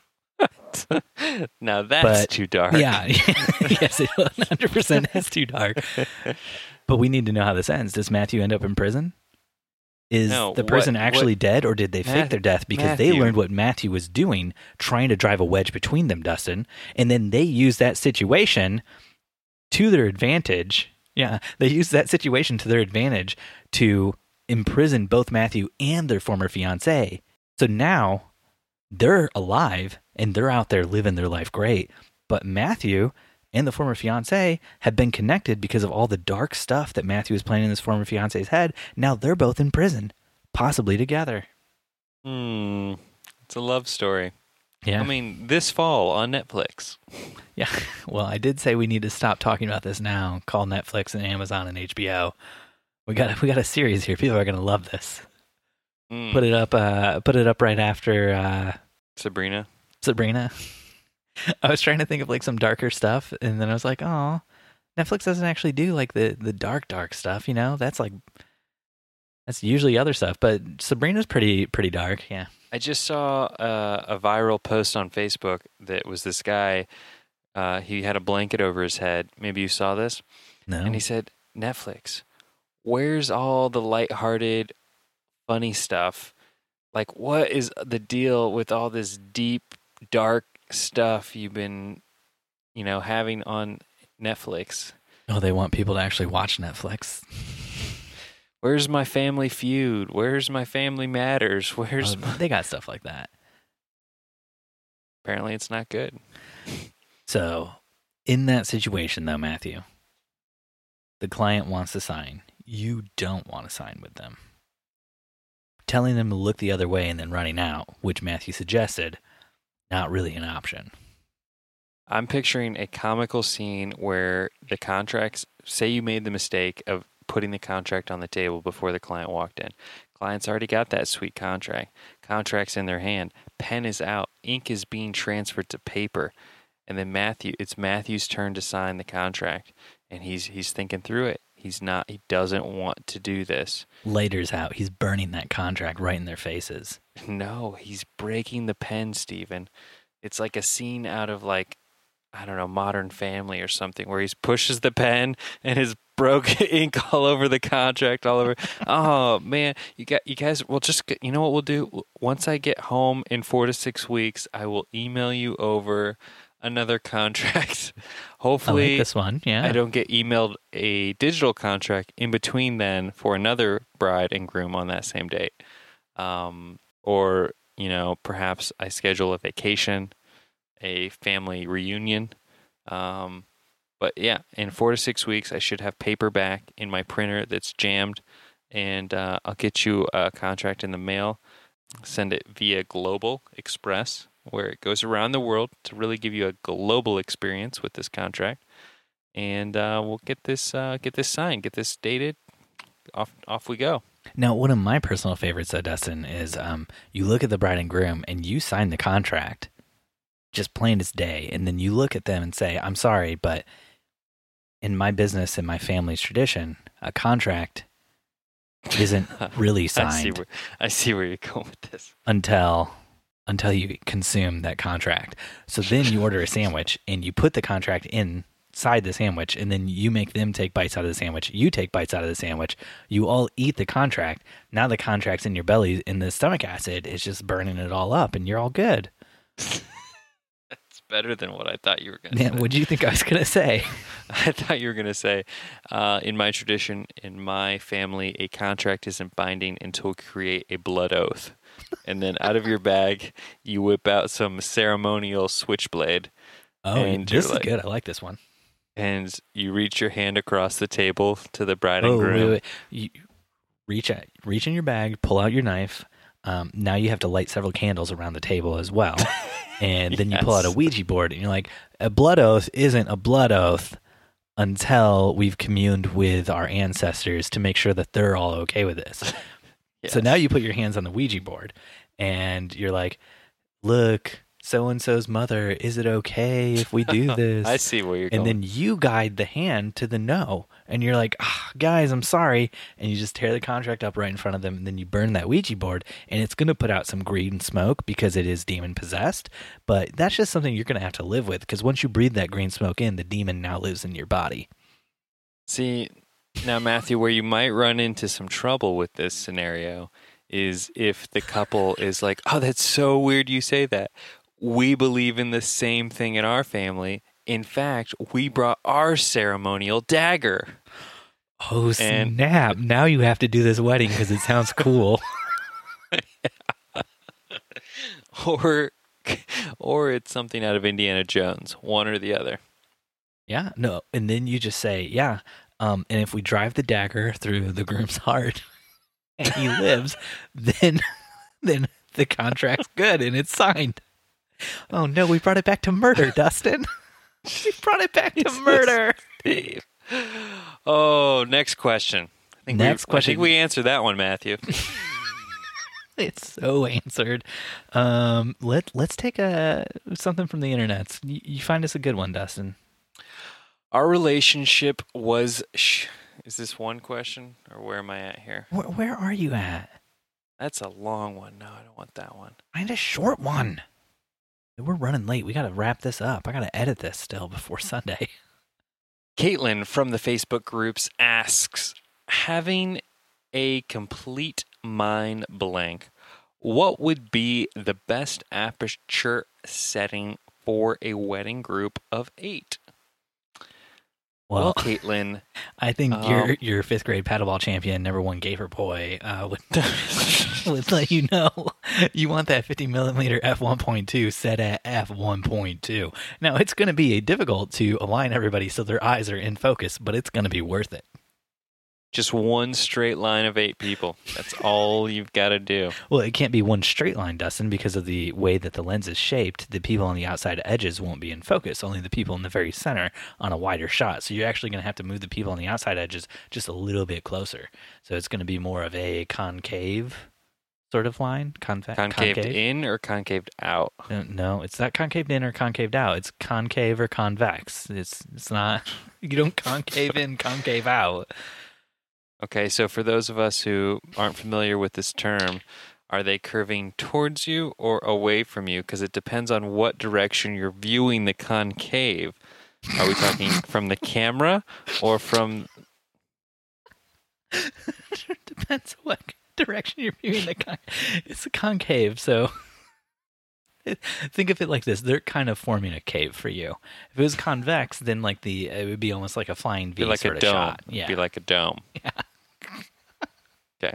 Now that's But- too dark. Yeah, yes, it 100% is too dark. But we need to know how this ends. Does Matthew end up in prison? Is No, the person what- actually dead, or did they fake their death because they Matthew. learned what Matthew was doing, trying to drive a wedge between them, Dustin, and then they used that situation to their advantage. Yeah, they used that situation to their advantage to imprison both Matthew and their former fiance. So now they're alive and they're out there living their life great. But Matthew and the former fiance have been connected because of all the dark stuff that Matthew was planning in his former fiance's head. Now they're both in prison, possibly together. It's a love story. Yeah. I mean, this fall on Netflix. Yeah. Well, I did say we need to stop talking about this now. Call Netflix and Amazon and HBO. We got a series here. People are going to love this. Put it up right after Sabrina. Sabrina. I was trying to think of like some darker stuff, and then I was like, oh, Netflix doesn't actually do like the dark stuff, you know? That's usually other stuff, but Sabrina's pretty dark, yeah. I just saw a viral post on Facebook that was this guy. He had a blanket over his head. Maybe you saw this. No. And he said, Netflix, where's all the lighthearted, funny stuff? Like, what is the deal with all this deep, dark stuff you've been, having on Netflix? Oh, they want people to actually watch Netflix. Where's my Family Feud? Where's my Family Matters? Where's my... They got stuff like that. Apparently it's not good. So, in that situation, though, Matthew, the client wants to sign. You don't want to sign with them. Telling them to look the other way and then running out, which Matthew suggested, not really an option. I'm picturing a comical scene where the contracts, say you made the mistake of putting the contract on the table before the client walked in. Client's already got that sweet contract. Contract's in their hand. Pen is out. Ink is being transferred to paper. And then it's Matthew's turn to sign the contract. And he's thinking through it. He doesn't want to do this. Later's out. He's burning that contract right in their faces. No, he's breaking the pen, Stephen. It's like a scene out of like, I don't know, Modern Family or something where he pushes the pen and his broke ink all over the contract, all over. Oh man, you guys. Well, just you know what we'll do. Once I get home in 4 to 6 weeks, I will email you over another contract. Hopefully, I like this one. Yeah, I don't get emailed a digital contract in between then for another bride and groom on that same date. Or perhaps I schedule a vacation, a family reunion. But But yeah, in 4 to 6 weeks, I should have paper back in my printer that's jammed, and I'll get you a contract in the mail. Send it via Global Express, where it goes around the world to really give you a global experience with this contract. And we'll get this signed, get this dated. Off we go. Now, one of my personal favorites, though, Dustin, is you look at the bride and groom and you sign the contract, just plain as day, and then you look at them and say, "I'm sorry, but in my business and my family's tradition, a contract isn't really signed." I see where you're going with this. Until you consume that contract. So then you order a sandwich and you put the contract inside the sandwich, and then you make them take bites out of the sandwich. You take bites out of the sandwich. You all eat the contract. Now the contract's in your belly, and the stomach acid is just burning it all up, and you're all good. That's better than what I thought you were going to say. What did you think I was going to say? I thought you were going to say, in my tradition, in my family, a contract isn't binding until we create a blood oath. And then out of your bag, you whip out some ceremonial switchblade. Oh, and this is good. I like this one. And you reach your hand across the table to the bride and groom. Wait. You reach in your bag, pull out your knife. Now you have to light several candles around the table as well. And then you pull out a Ouija board, and you're like, a blood oath isn't a blood oath until we've communed with our ancestors to make sure that they're all okay with this. Yes. So now you put your hands on the Ouija board, and you're like, look, so-and-so's mother, is it okay if we do this? I see where you're going. And then you guide the hand to the no. And you're like, guys, I'm sorry. And you just tear the contract up right in front of them, and then you burn that Ouija board, and it's going to put out some green smoke because it is demon-possessed. But that's just something you're going to have to live with, because once you breathe that green smoke in, the demon now lives in your body. See, now, Matthew, where you might run into some trouble with this scenario is if the couple is like, oh, that's so weird you say that. We believe in the same thing in our family. In fact, we brought our ceremonial dagger. Oh, snap. Now you have to do this wedding because it sounds cool. Or it's something out of Indiana Jones, one or the other. Yeah, no. And then you just say, yeah. And if we drive the dagger through the groom's heart and he lives, then the contract's good and it's signed. Oh, no, we brought it back to murder, Dustin. We brought it back to murder. Steve. Oh, next question. I think we answered that one, Matthew. It's so answered. Let's take something from the internet. You find us a good one, Dustin. Our relationship was... Is this one question, or where am I at here? Where are you at? That's a long one. No, I don't want that one. Find a short one. We're running late. We got to wrap this up. I got to edit this still before Sunday. Caitlin from the Facebook groups asks, having a complete mind blank, what would be the best aperture setting for a wedding group of 8? Well, Caitlin, I think your 5th grade paddleball champion, #1 gaper boy, would let you know you want that 50mm f1.2 set at f1.2. Now, it's going to be difficult to align everybody so their eyes are in focus, but it's going to be worth it. Just one straight line of 8 people. That's all you've got to do. Well, it can't be one straight line, Dustin, because of the way that the lens is shaped. The people on the outside edges won't be in focus, only the people in the very center on a wider shot. So you're actually going to have to move the people on the outside edges just a little bit closer. So it's going to be more of a concave sort of line. Concaved in or concaved out? No, it's not concaved in or concaved out. It's concave or convex. It's not. You don't concave in, concave out. Okay, so for those of us who aren't familiar with this term, are they curving towards you or away from you? Because it depends on what direction you're viewing the concave. Are we talking from the camera or from... Depends what direction you're viewing the concave. It's a concave, so... Think of it like this. They're kind of forming a cave for you. If it was convex, then it would be almost like a flying V sort of shot. Yeah. It'd be like a dome. Yeah. Okay.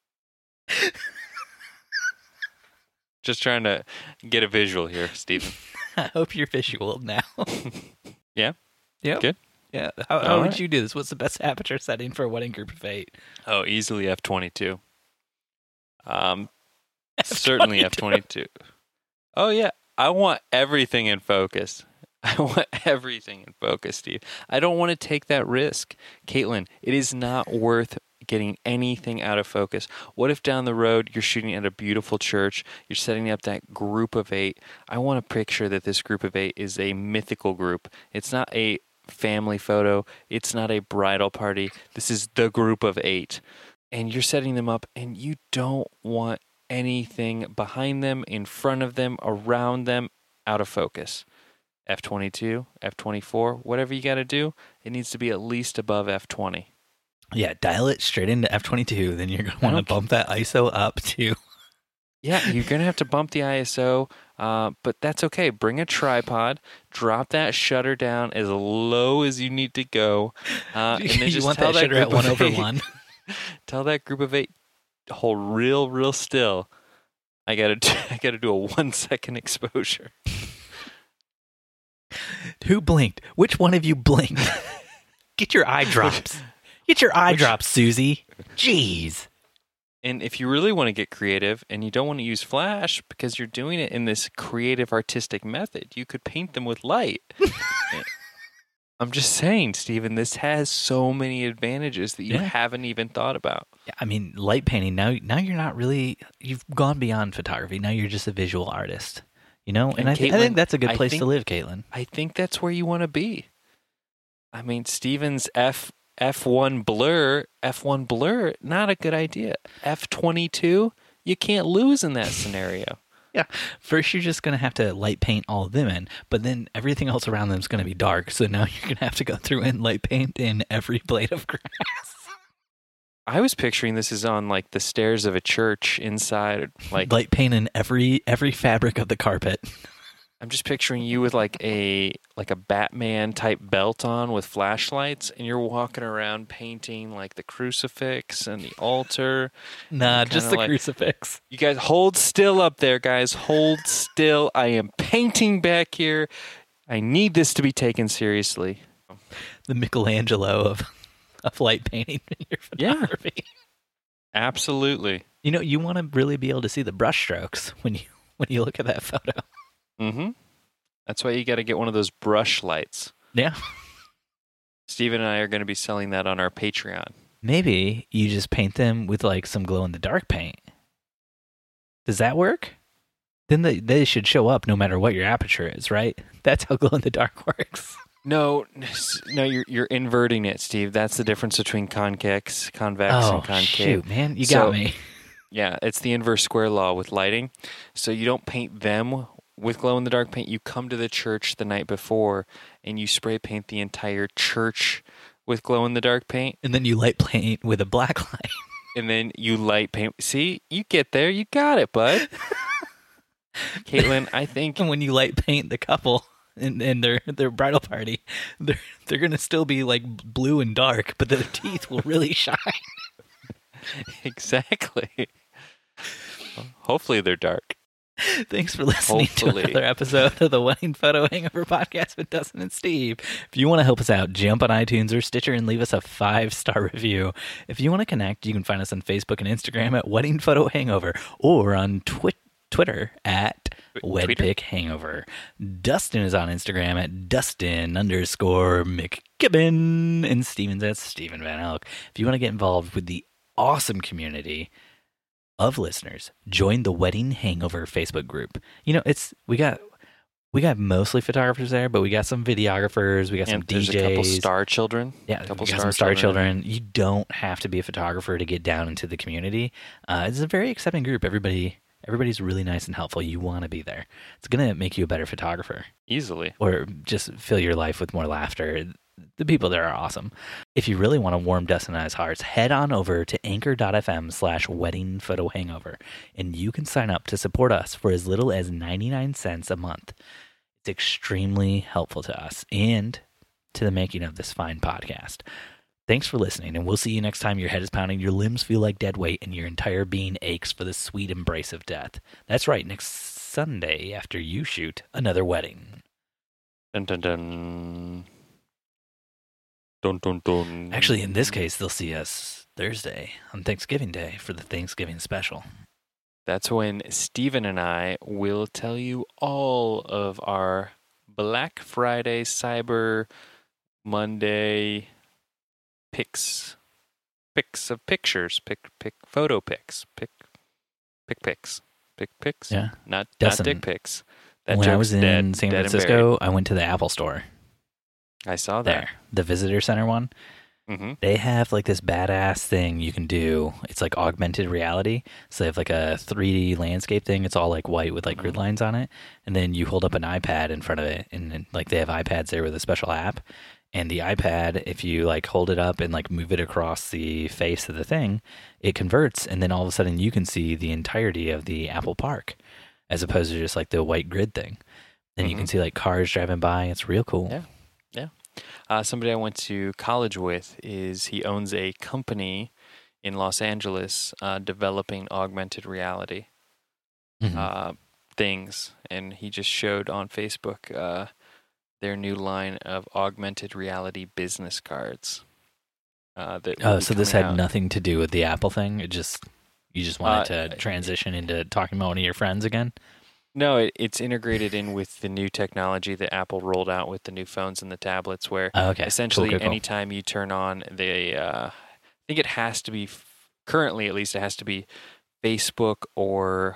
Just trying to get a visual here, Stephen. I hope you're visual now. Yeah? Yep. Good? Yeah. How would you do this? What's the best aperture setting for a wedding group of 8? Oh, easily f22. Certainly f22. Oh yeah, I want everything in focus. I want everything in focus, Steve. I don't want to take that risk. Caitlin, it is not worth getting anything out of focus. What if down the road you're shooting at a beautiful church, you're setting up that group of 8? I want to picture that this group of 8 is a mythical group. It's not a family photo. It's not a bridal party. This is the group of 8. And you're setting them up, and you don't want anything behind them, in front of them, around them, out of focus. F22, F24, whatever you got to do, it needs to be at least above F20. Yeah, dial it straight into F22. Then you're going to want to bump that ISO up too. Yeah, you're going to have to bump the ISO, but that's okay. Bring a tripod, drop that shutter down as low as you need to go, and then just want tell that shutter at 1/8. 1/1. Tell that group of 8 to hold real still. I gotta do a 1 second exposure. Who blinked? Which one of you blinked? Get your eye drops. Get your eye drops, Susie. Jeez. And if you really want to get creative and you don't want to use flash because you're doing it in this creative artistic method, you could paint them with light. I'm just saying, Stephen, this has so many advantages that you haven't even thought about. Yeah, I mean, light painting, now you're not really, you've gone beyond photography. Now you're just a visual artist, you know? And I think that's a good place to live, Caitlin. I think that's where you want to be. I mean, Stephen's F1 blur, not a good idea. F22, you can't lose in that scenario. Yeah. First, you're just going to have to light paint all of them in, but then everything else around them is going to be dark. So now you're going to have to go through and light paint in every blade of grass. I was picturing this is on like the stairs of a church inside, like light paint in every fabric of the carpet. I'm just picturing you with like a Batman type belt on with flashlights, and you're walking around painting like the crucifix and the altar. Nah, just the crucifix. You guys hold still up there, guys. Hold still. I am painting back here. I need this to be taken seriously. The Michelangelo of light painting in your photography. Yeah. Absolutely. You know, you want to really be able to see the brush strokes when you look at that photo. Mm-hmm. That's why you got to get one of those brush lights. Yeah. Steven and I are going to be selling that on our Patreon. Maybe you just paint them with like some glow-in-the-dark paint. Does that work? Then they should show up no matter what your aperture is, right? That's how glow-in-the-dark works. No, you're inverting it, Steve. That's the difference between convex and concave. Oh, shoot, man. You got me. Yeah, it's the inverse square law with lighting. So you don't paint them with glow-in-the-dark paint. You come to the church the night before, and you spray paint the entire church with glow-in-the-dark paint. And then you light paint with a black light. And then you light paint. See, you get there. You got it, bud. Caitlin, I think... And when you light paint the couple in their bridal party, they're going to still be like blue and dark, but their teeth will really shine. Exactly. Hopefully they're dark. Thanks for listening to another episode of the Wedding Photo Hangover Podcast with Dustin and Steve. If you want to help us out, jump on iTunes or Stitcher and leave us a 5-star review. If you want to connect, you can find us on Facebook and Instagram at Wedding Photo Hangover or on Twitter at WedPic Hangover. Dustin is on Instagram at Dustin_McKibben and Steven's at Steven Van Elk. If you want to get involved with the awesome community of listeners, join the Wedding Hangover Facebook group. You know, we got mostly photographers there, but we got some videographers, we got some DJs, a couple star children. Yeah, we got some star children. You don't have to be a photographer to get down into the community. It's a very accepting group. Everybody's really nice and helpful. You want to be there. It's gonna make you a better photographer easily, or just fill your life with more laughter. The people there are awesome. If you really want to warm Dustin and I's hearts, head on over to anchor.fm/wedding photo hangover, and you can sign up to support us for as little as 99 cents a month. It's extremely helpful to us and to the making of this fine podcast. Thanks for listening, and we'll see you next time your head is pounding, your limbs feel like dead weight, and your entire being aches for the sweet embrace of death. That's right, next Sunday after you shoot another wedding. Dun, dun, dun. Dun, dun, dun. Actually, in this case, they'll see us Thursday on Thanksgiving Day for the Thanksgiving special. That's when Steven and I will tell you all of our Black Friday, Cyber Monday pics of pictures, photo pics, pics. Yeah. Not Dustin, dick pics. That when I joke's was in dead, San dead and Francisco, I went to the Apple Store buried. I saw that. there, the visitor center one. Mm-hmm. They have like this badass thing you can do. It's like augmented reality. So they have like a 3D landscape thing. It's all like white with like grid lines on it. And then you hold up an iPad in front of it. And then, like they have iPads there with a special app. And the iPad, if you like hold it up and like move it across the face of the thing, it converts. And then all of a sudden you can see the entirety of the Apple Park as opposed to just like the white grid thing. Then you can see like cars driving by. It's real cool. Yeah. Somebody I went to college with he owns a company in Los Angeles developing augmented reality things. And he just showed on Facebook their new line of augmented reality business cards. So this had nothing to do with the Apple thing? You just wanted to transition into talking about one of your friends again? No, it's integrated in with the new technology that Apple rolled out with the new phones and the tablets, where essentially Cool. anytime you turn on I think it has to be, currently at least, it has to be Facebook or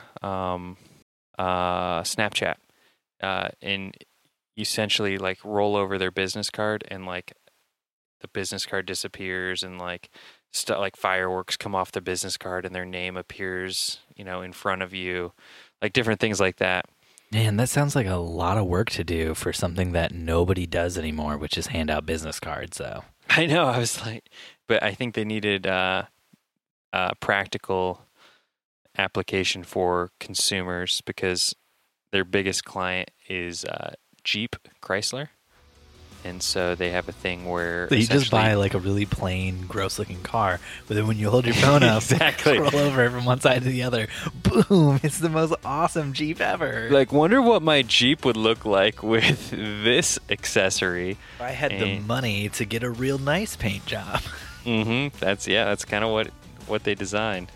Snapchat. And you essentially like roll over their business card and like the business card disappears and like like fireworks come off the business card and their name appears, in front of you. Like different things like that. Man, that sounds like a lot of work to do for something that nobody does anymore, which is hand out business cards, though. I know. I was like, but I think they needed a practical application for consumers because their biggest client is Jeep Chrysler. And so they have a thing where you just buy like a really plain, gross-looking car, but then when you hold your phone up, exactly, roll over from one side to the other, boom! It's the most awesome Jeep ever. Like, wonder what my Jeep would look like with this accessory. If I had the money to get a real nice paint job. Mm-hmm. That's kind of what they designed.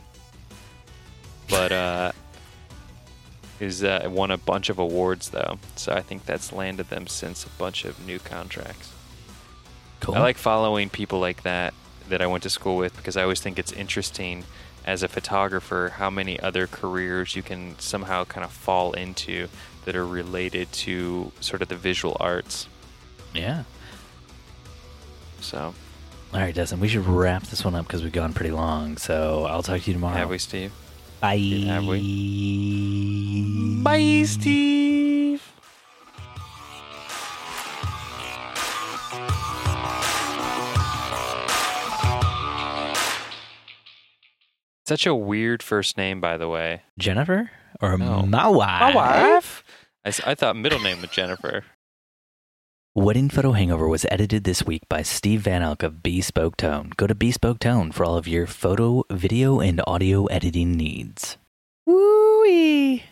But it won a bunch of awards, though. So I think that's landed them since a bunch of new contracts. Cool. I like following people like that I went to school with because I always think it's interesting as a photographer how many other careers you can somehow kind of fall into that are related to sort of the visual arts. Yeah. So. All right, Dustin, we should wrap this one up because we've gone pretty long. So I'll talk to you tomorrow. Have we, Steve? Bye. Have we? Bye, Steve. Such a weird first name, by the way. Jennifer or No. my wife? My wife? I thought middle name was Jennifer. Wedding Photo Hangover was edited this week by Steve Van Elk of Bespoke Tone. Go to Bespoke Tone for all of your photo, video, and audio editing needs. Woo-wee!